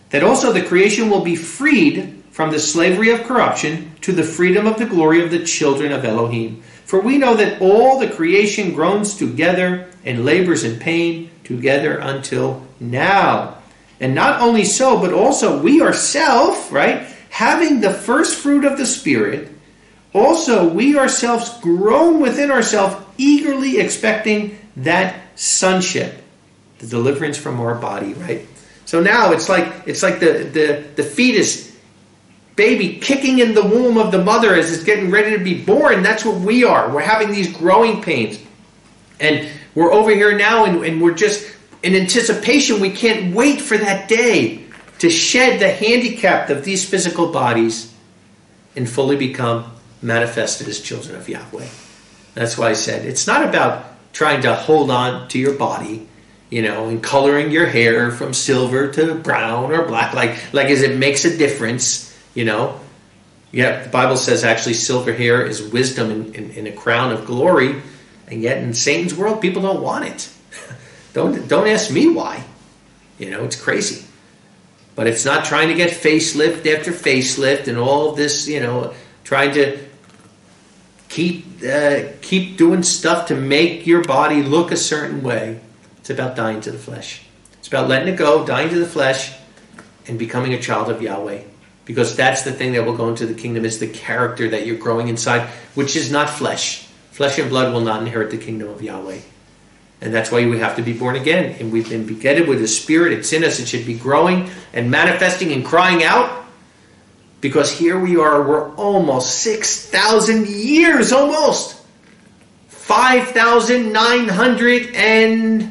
that also the creation will be freed from the slavery of corruption to the freedom of the glory of the children of Elohim. For we know that all the creation groans together and labors in pain together until now. And not only so, but also we ourselves, right, having the first fruit of the Spirit, also we ourselves groan within ourselves, eagerly expecting that sonship, the deliverance from our body, right? So now it's like it's like the, the, the fetus baby kicking in the womb of the mother as it's getting ready to be born. That's what we are. We're having these growing pains. And we're over here now and, and we're just in anticipation. We can't wait for that day to shed the handicap of these physical bodies and fully become manifested as children of Yahweh. That's why I said it's not about trying to hold on to your body, you know, and coloring your hair from silver to brown or black, like, like as it makes a difference. You know, yeah, the Bible says actually silver hair is wisdom and, and, and a crown of glory, and yet in Satan's world, people don't want it. don't don't ask me why. You know, it's crazy. But it's not trying to get facelift after facelift and all of this, you know, trying to keep uh, keep doing stuff to make your body look a certain way. It's about dying to the flesh. It's about letting it go, dying to the flesh, and becoming a child of Yahweh. Because that's the thing that will go into the kingdom, is the character that you're growing inside, which is not flesh. Flesh and blood will not inherit the kingdom of Yahweh. And that's why we have to be born again. And we've been begetted with the Spirit. It's in us. It should be growing and manifesting and crying out. Because here we are, we're almost six thousand years, almost. five thousand nine hundred and...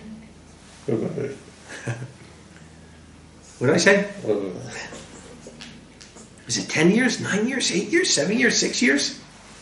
What did I say? Is it ten years, nine years, eight years, seven years, six years?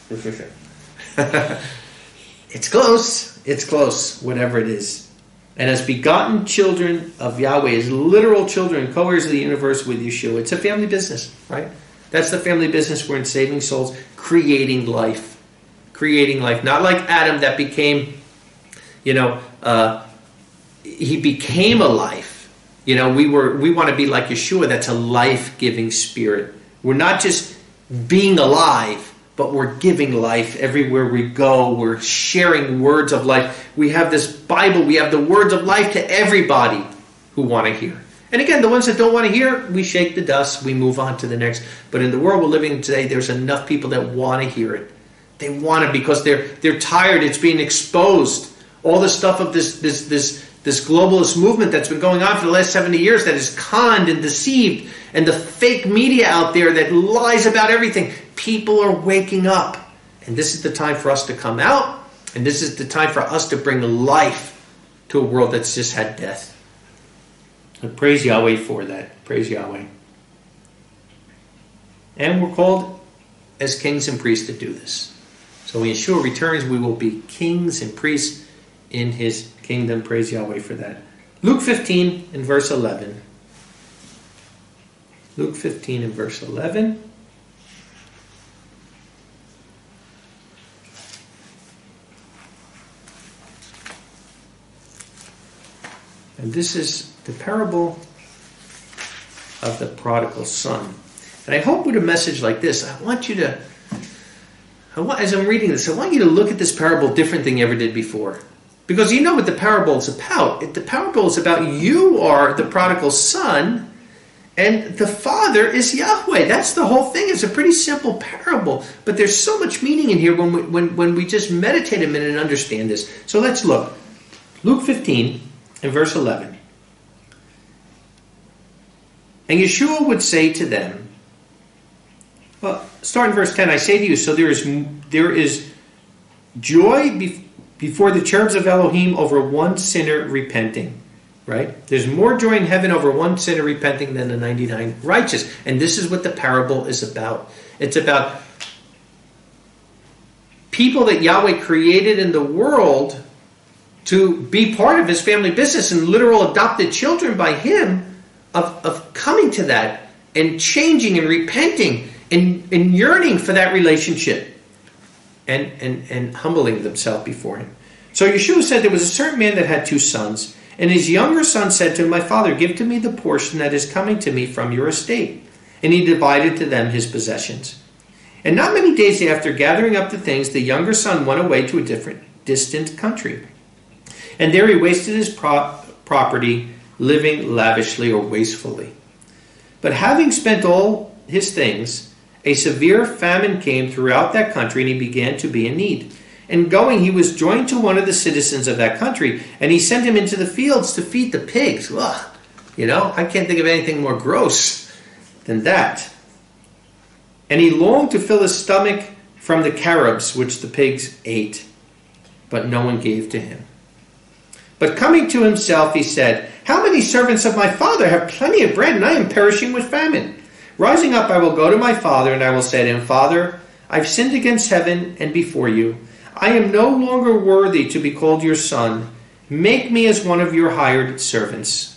It's close. It's close, whatever it is. And as begotten children of Yahweh, as literal children, co-heirs of the universe with Yeshua, it's a family business, right? That's the family business. We're in saving souls, creating life. Creating life. Not like Adam that became, you know, uh, he became a life. You know, we were we want to be like Yeshua. That's a life-giving spirit. We're not just being alive, but we're giving life everywhere we go. We're sharing words of life. We have this Bible. We have the words of life to everybody who want to hear. And again, the ones that don't want to hear, we shake the dust. We move on to the next. But in the world we're living in today, there's enough people that want to hear it. They want it because they're they're tired. It's being exposed. All the stuff of this this this this globalist movement that's been going on for the last seventy years that is conned and deceived. And the fake media out there that lies about everything. People are waking up. And this is the time for us to come out. And this is the time for us to bring life to a world that's just had death. And praise Yahweh for that. Praise Yahweh. And we're called as kings and priests to do this. So when Yeshua returns, we will be kings and priests in his kingdom. Praise Yahweh for that. Luke fifteen and verse eleven. Luke fifteen and verse eleven. And this is the parable of the prodigal son. And I hope with a message like this, I want you to, I want, as I'm reading this, I want you to look at this parable different than you ever did before. Because you know what the parable is about. The parable is about you are the prodigal son, and the father is Yahweh. That's the whole thing. It's a pretty simple parable. But there's so much meaning in here when we, when, when we just meditate a minute and understand this. So let's look. Luke fifteen and verse eleven. And Yeshua would say to them, well, start in verse ten. I say to you, so there is there is joy be, before the cherubs of Elohim over one sinner repenting. Right? There's more joy in heaven over one sinner repenting than the ninety-nine righteous. And this is what the parable is about. It's about people that Yahweh created in the world to be part of his family business and literal adopted children by him, of, of coming to that and changing and repenting and, and yearning for that relationship and, and, and humbling themselves before him. So Yeshua said there was a certain man that had two sons. And his younger son said to him, my father, give to me the portion that is coming to me from your estate. And he divided to them his possessions. And not many days after gathering up the things, the younger son went away to a different, distant country. And there he wasted his pro- property, living lavishly or wastefully. But having spent all his things, a severe famine came throughout that country, and he began to be in need. And going, he was joined to one of the citizens of that country, and he sent him into the fields to feed the pigs. Ugh, you know, I can't think of anything more gross than that. And he longed to fill his stomach from the carobs which the pigs ate, but no one gave to him. But coming to himself, he said, how many servants of my father have plenty of bread, and I am perishing with famine? Rising up, I will go to my father, and I will say to him, Father, I've sinned against heaven and before you. I am no longer worthy to be called your son. Make me as one of your hired servants.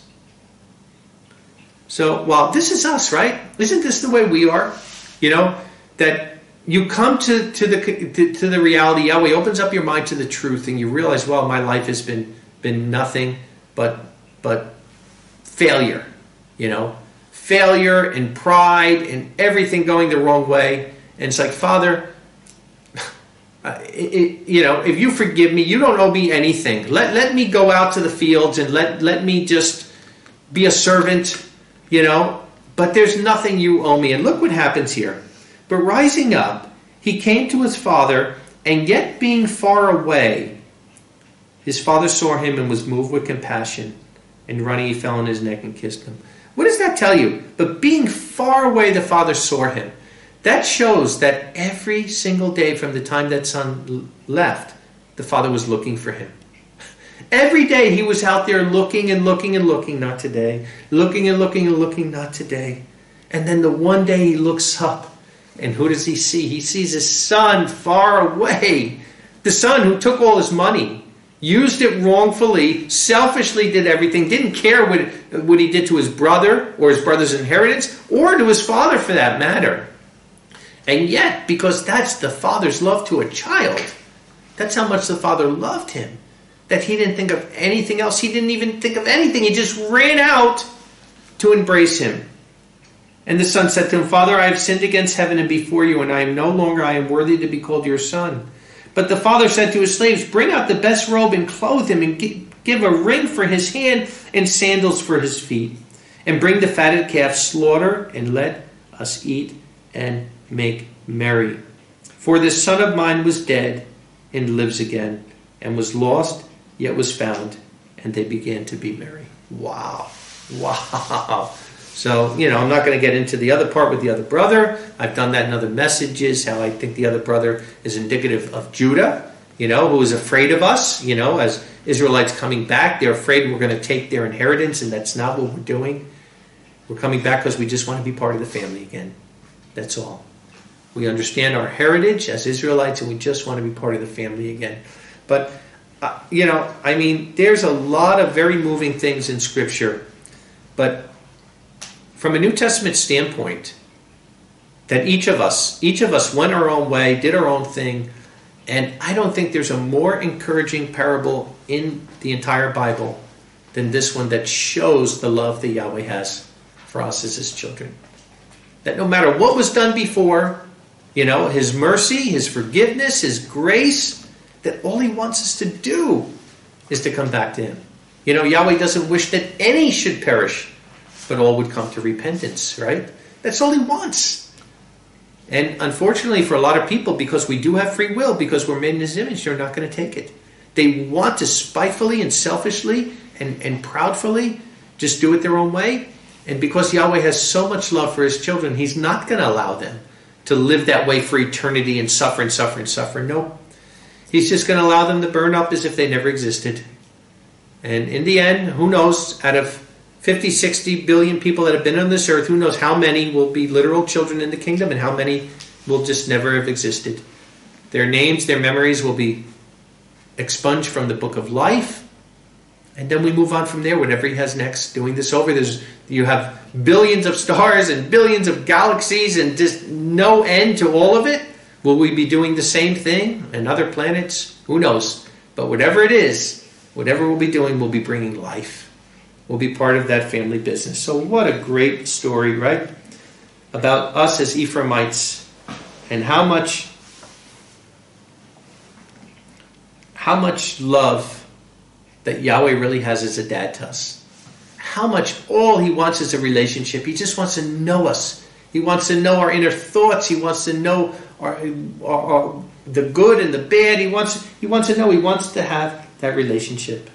So, well, this is us, right? Isn't this the way we are? You know, that you come to, to the to, to the reality. Yahweh opens up your mind to the truth, and you realize, well, my life has been been nothing but but failure. You know, failure and pride and everything going the wrong way. And it's like, Father, uh, it, it, you know, if you forgive me, you don't owe me anything. Let let me go out to the fields and let let me just be a servant. You know. But there's nothing you owe me. And look what happens here. But rising up, he came to his father, and yet being far away, his father saw him and was moved with compassion. And running, he fell on his neck and kissed him. What does that tell you? But being far away, the father saw him. That shows that every single day from the time that son left, the father was looking for him. Every day he was out there looking and looking and looking, not today. Looking and looking and looking, not today. And then the one day he looks up, and who does he see? He sees his son far away. The son who took all his money, used it wrongfully, selfishly did everything, didn't care what, what he did to his brother or his brother's inheritance, or to his father for that matter. And yet, because that's the father's love to a child, that's how much the father loved him. That he didn't think of anything else. He didn't even think of anything. He just ran out to embrace him. And the son said to him, Father, I have sinned against heaven and before you, and I am no longer I am worthy to be called your son. But the father said to his slaves, bring out the best robe and clothe him, and give a ring for his hand and sandals for his feet. And bring the fatted calf, slaughter, and let us eat and make merry. For this son of mine was dead and lives again, and was lost, yet was found, and they began to be merry. Wow. Wow. So, you know, I'm not going to get into the other part with the other brother. I've done that in other messages, how I think the other brother is indicative of Judah, you know, who is afraid of us, you know, as Israelites coming back. They're afraid we're going to take their inheritance, and that's not what we're doing. We're coming back because we just want to be part of the family again. That's all. We understand our heritage as Israelites, and we just want to be part of the family again. But Uh, you know, I mean, there's a lot of very moving things in Scripture. But from a New Testament standpoint, that each of us, each of us went our own way, did our own thing. And I don't think there's a more encouraging parable in the entire Bible than this one that shows the love that Yahweh has for us as his children. That no matter what was done before, you know, his mercy, his forgiveness, his grace, that all he wants us to do is to come back to him. You know, Yahweh doesn't wish that any should perish, but all would come to repentance, right? That's all he wants. And unfortunately for a lot of people, because we do have free will, because we're made in his image, they're not going to take it. They want to spitefully and selfishly and, and proudfully just do it their own way. And because Yahweh has so much love for his children, he's not going to allow them to live that way for eternity and suffer and suffer and suffer. No. He's just going to allow them to burn up as if they never existed. And in the end, who knows, out of fifty, sixty billion people that have been on this earth, who knows how many will be literal children in the kingdom and how many will just never have existed. Their names, their memories will be expunged from the book of life. And then we move on from there, whatever he has next. Doing this over, there's you have billions of stars and billions of galaxies and just no end to all of it. Will we be doing the same thing in other planets? Who knows? But whatever it is, Whatever we'll be doing, we'll be bringing life. We'll be part of that family business. So what a great story, right? About us as Ephraimites and how much, how much love that Yahweh really has as a dad to us. How much all he wants is a relationship. He just wants to know us. He wants to know our inner thoughts. He wants to know our, our, our, the good and the bad. He wants, he wants to know. He wants to have that relationship.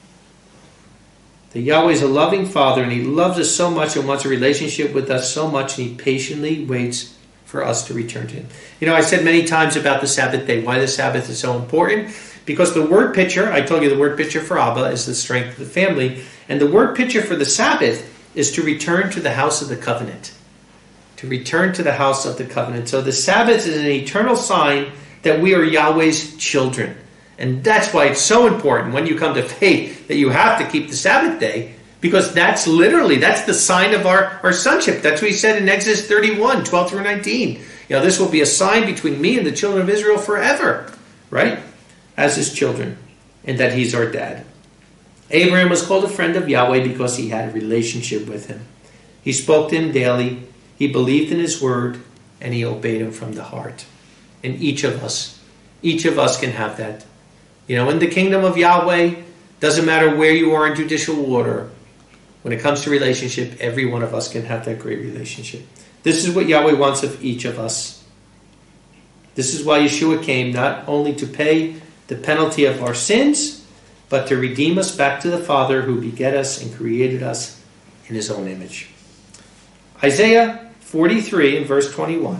That Yahweh is a loving Father, and he loves us so much and wants a relationship with us so much, and he patiently waits for us to return to him. You know, I said many times about the Sabbath day, why the Sabbath is so important. Because the word picture, I told you the word picture for Abba is the strength of the family. And the word picture for the Sabbath is to return to the house of the covenant. To return to the house of the covenant. So the Sabbath is an eternal sign that we are Yahweh's children. And that's why it's so important when you come to faith that you have to keep the Sabbath day. Because that's literally, that's the sign of our, our sonship. That's what he said in Exodus thirty-one, twelve through nineteen. You know, this will be a sign between me and the children of Israel forever. Right? As his children, and that he's our dad. Abraham was called a friend of Yahweh because he had a relationship with him. He spoke to him daily, he believed in his word, and he obeyed him from the heart. And each of us, each of us can have that. You know, in the kingdom of Yahweh, doesn't matter where you are in judicial order, when it comes to relationship, every one of us can have that great relationship. This is what Yahweh wants of each of us. This is why Yeshua came, not only to pay the penalty of our sins, but to redeem us back to the Father who begat us and created us in his own image. Isaiah forty-three and verse twenty-one.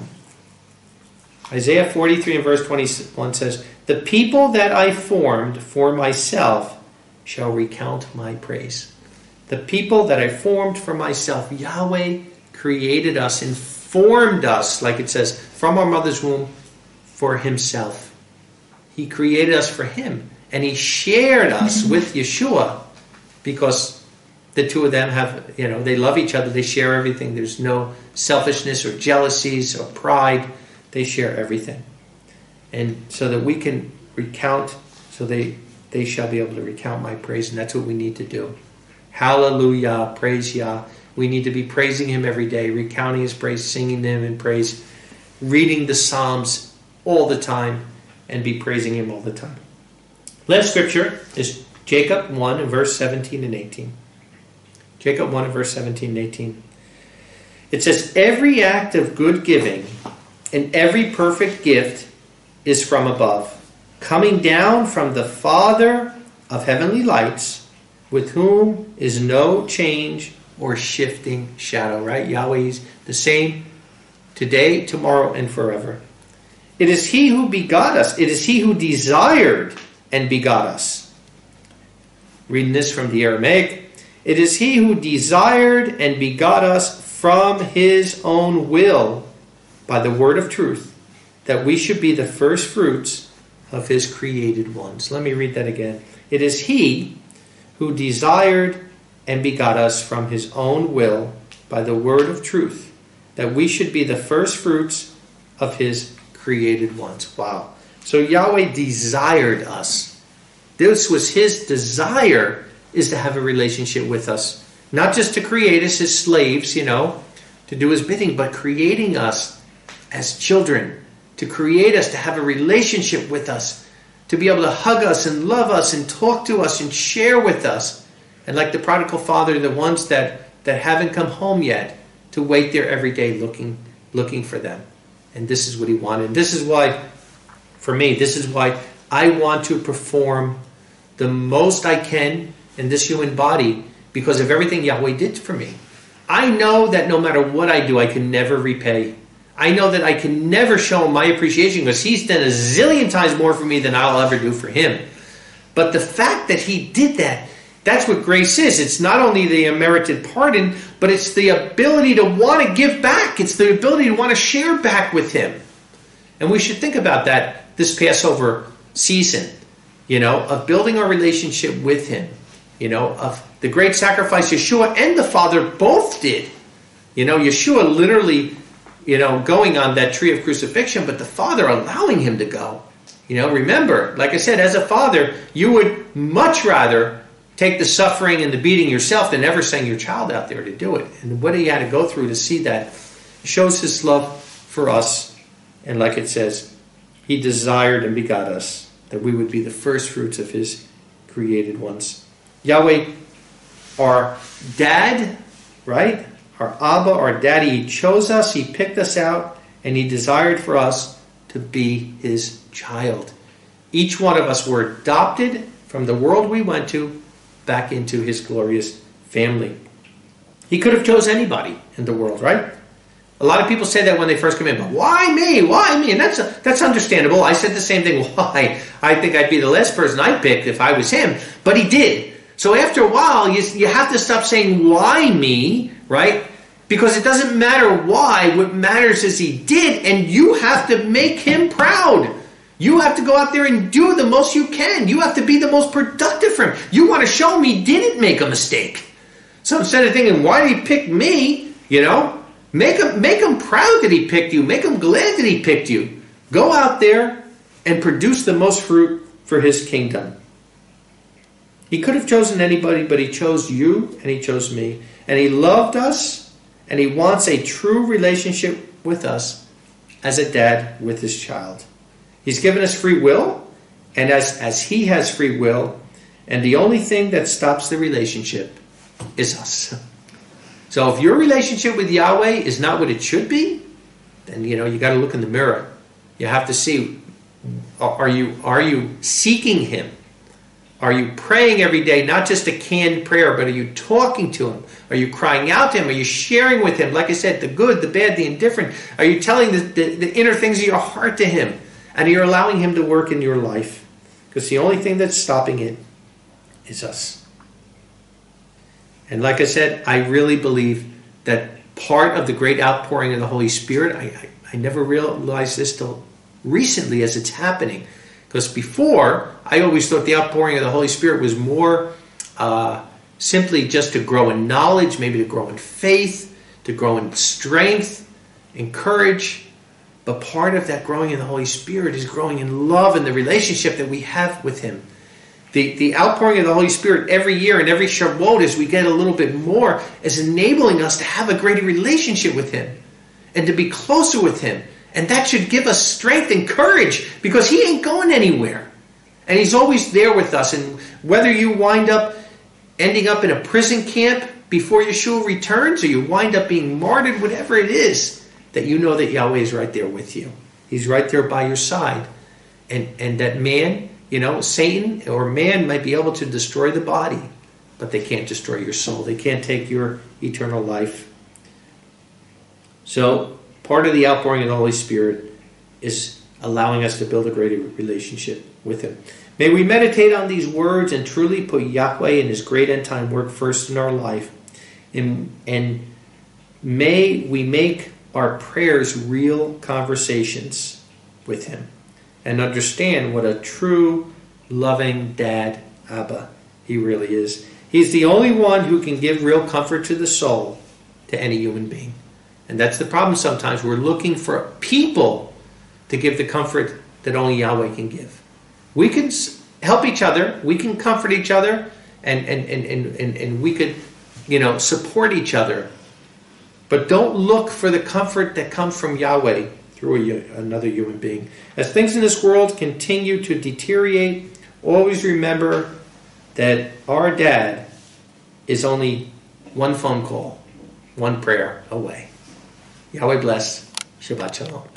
Isaiah forty-three and verse twenty-one says, "The people that I formed for myself shall recount my praise." The people that I formed for myself. Yahweh created us and formed us, like it says, from our mother's womb for himself. He created us for him. And he shared us with Yeshua because the two of them have, you know, they love each other. They share everything. There's no selfishness or jealousies or pride. They share everything. And so that we can recount, so they, they shall be able to recount my praise. And that's what we need to do. Hallelujah. Praise Yah. We need to be praising him every day, recounting his praise, singing him in praise, reading the Psalms all the time, and be praising him all the time. Last scripture is Jacob one and verse seventeen and eighteen. Jacob one and verse seventeen and eighteen. It says, "Every act of good giving and every perfect gift is from above, coming down from the Father of heavenly lights, with whom is no change or shifting shadow." Right? Yahweh is the same today, tomorrow, and forever. It is he who begot us. It is he who desired and begot us. Reading this from the Aramaic. It is he who desired and begot us from his own will by the word of truth, that we should be the first fruits of his created ones. Let me read that again. It is he who desired and begot us from his own will by the word of truth, that we should be the first fruits of his created ones. Wow. So Yahweh desired us. This was his desire, is to have a relationship with us. Not just to create us as slaves, you know, to do his bidding, but creating us as children. To create us, to have a relationship with us. To be able to hug us and love us and talk to us and share with us. And like the prodigal father, the ones that, that haven't come home yet, to wait there every day looking, looking for them. And this is what he wanted. This is why, for me, this is why I want to perform the most I can in this human body because of everything Yahweh did for me. I know that no matter what I do, I can never repay. I know that I can never show him my appreciation because he's done a zillion times more for me than I'll ever do for him. But the fact that he did that, that's what grace is. It's not only the unmerited pardon, but it's the ability to want to give back. It's the ability to want to share back with him. And we should think about that this Passover season, you know, of building our relationship with him, you know, of the great sacrifice Yeshua and the Father both did. You know, Yeshua literally, you know, going on that tree of crucifixion, but the Father allowing him to go. You know, remember, like I said, as a father, you would much rather take the suffering and the beating yourself than ever send your child out there to do it. And what he had to go through to see that shows his love for us. And like it says, he desired and begot us, that we would be the first fruits of his created ones. Yahweh, our dad, right? Our Abba, our daddy, he chose us, he picked us out, and he desired for us to be his child. Each one of us were adopted from the world we went to back into his glorious family. He could have chose anybody in the world, right? A lot of people say that when they first come in, but why me? Why me? And that's that's understandable. I said the same thing. Why? I think I'd be the last person I'd pick if I was him. But he did. So after a while, you, you have to stop saying, why me? Right? Because it doesn't matter why. What matters is he did, and you have to make him proud. You have to go out there and do the most you can. You have to be the most productive for him. You want to show him he didn't make a mistake. So instead of thinking, why did he pick me? You know, make him, make him proud that he picked you. Make him glad that he picked you. Go out there and produce the most fruit for his kingdom. He could have chosen anybody, but he chose you and he chose me. And he loved us, and he wants a true relationship with us as a dad with his child. He's given us free will, and as, as he has free will, and the only thing that stops the relationship is us. So if your relationship with Yahweh is not what it should be, then you know you got to look in the mirror. You have to see, are you are you seeking him? Are you praying every day, not just a canned prayer, but are you talking to him? Are you crying out to him? Are you sharing with him, like I said, the good, the bad, the indifferent? Are you telling the, the, the inner things of your heart to him? And you're allowing him to work in your life. Because the only thing that's stopping it is us. And like I said, I really believe that part of the great outpouring of the Holy Spirit, I, I, I never realized this till recently as it's happening. Because before, I always thought the outpouring of the Holy Spirit was more uh, simply just to grow in knowledge, maybe to grow in faith, to grow in strength, in courage. But part of that growing in the Holy Spirit is growing in love and the relationship that we have with him. The, the outpouring of the Holy Spirit every year and every Shavuot, as we get a little bit more, is enabling us to have a greater relationship with him and to be closer with him. And that should give us strength and courage, because he ain't going anywhere. And he's always there with us. And whether you wind up ending up in a prison camp before Yeshua returns, or you wind up being martyred, whatever it is, that you know that Yahweh is right there with you. He's right there by your side. And, and that man, you know, Satan or man might be able to destroy the body, but they can't destroy your soul. They can't take your eternal life. So part of the outpouring of the Holy Spirit is allowing us to build a greater relationship with him. May we meditate on these words and truly put Yahweh and his great end time work first in our life. And, and may we make our prayers real conversations with him and understand what a true loving dad, Abba, he really is. He's the only one who can give real comfort to the soul to any human being. And that's the problem sometimes. We're looking for people to give the comfort that only Yahweh can give. We can help each other. We can comfort each other. And, and, and, and, and, and we could, you know, support each other. But don't look for the comfort that comes from Yahweh through a, another human being. As things in this world continue to deteriorate, always remember that our dad is only one phone call, one prayer away. Yahweh bless. Shabbat Shalom.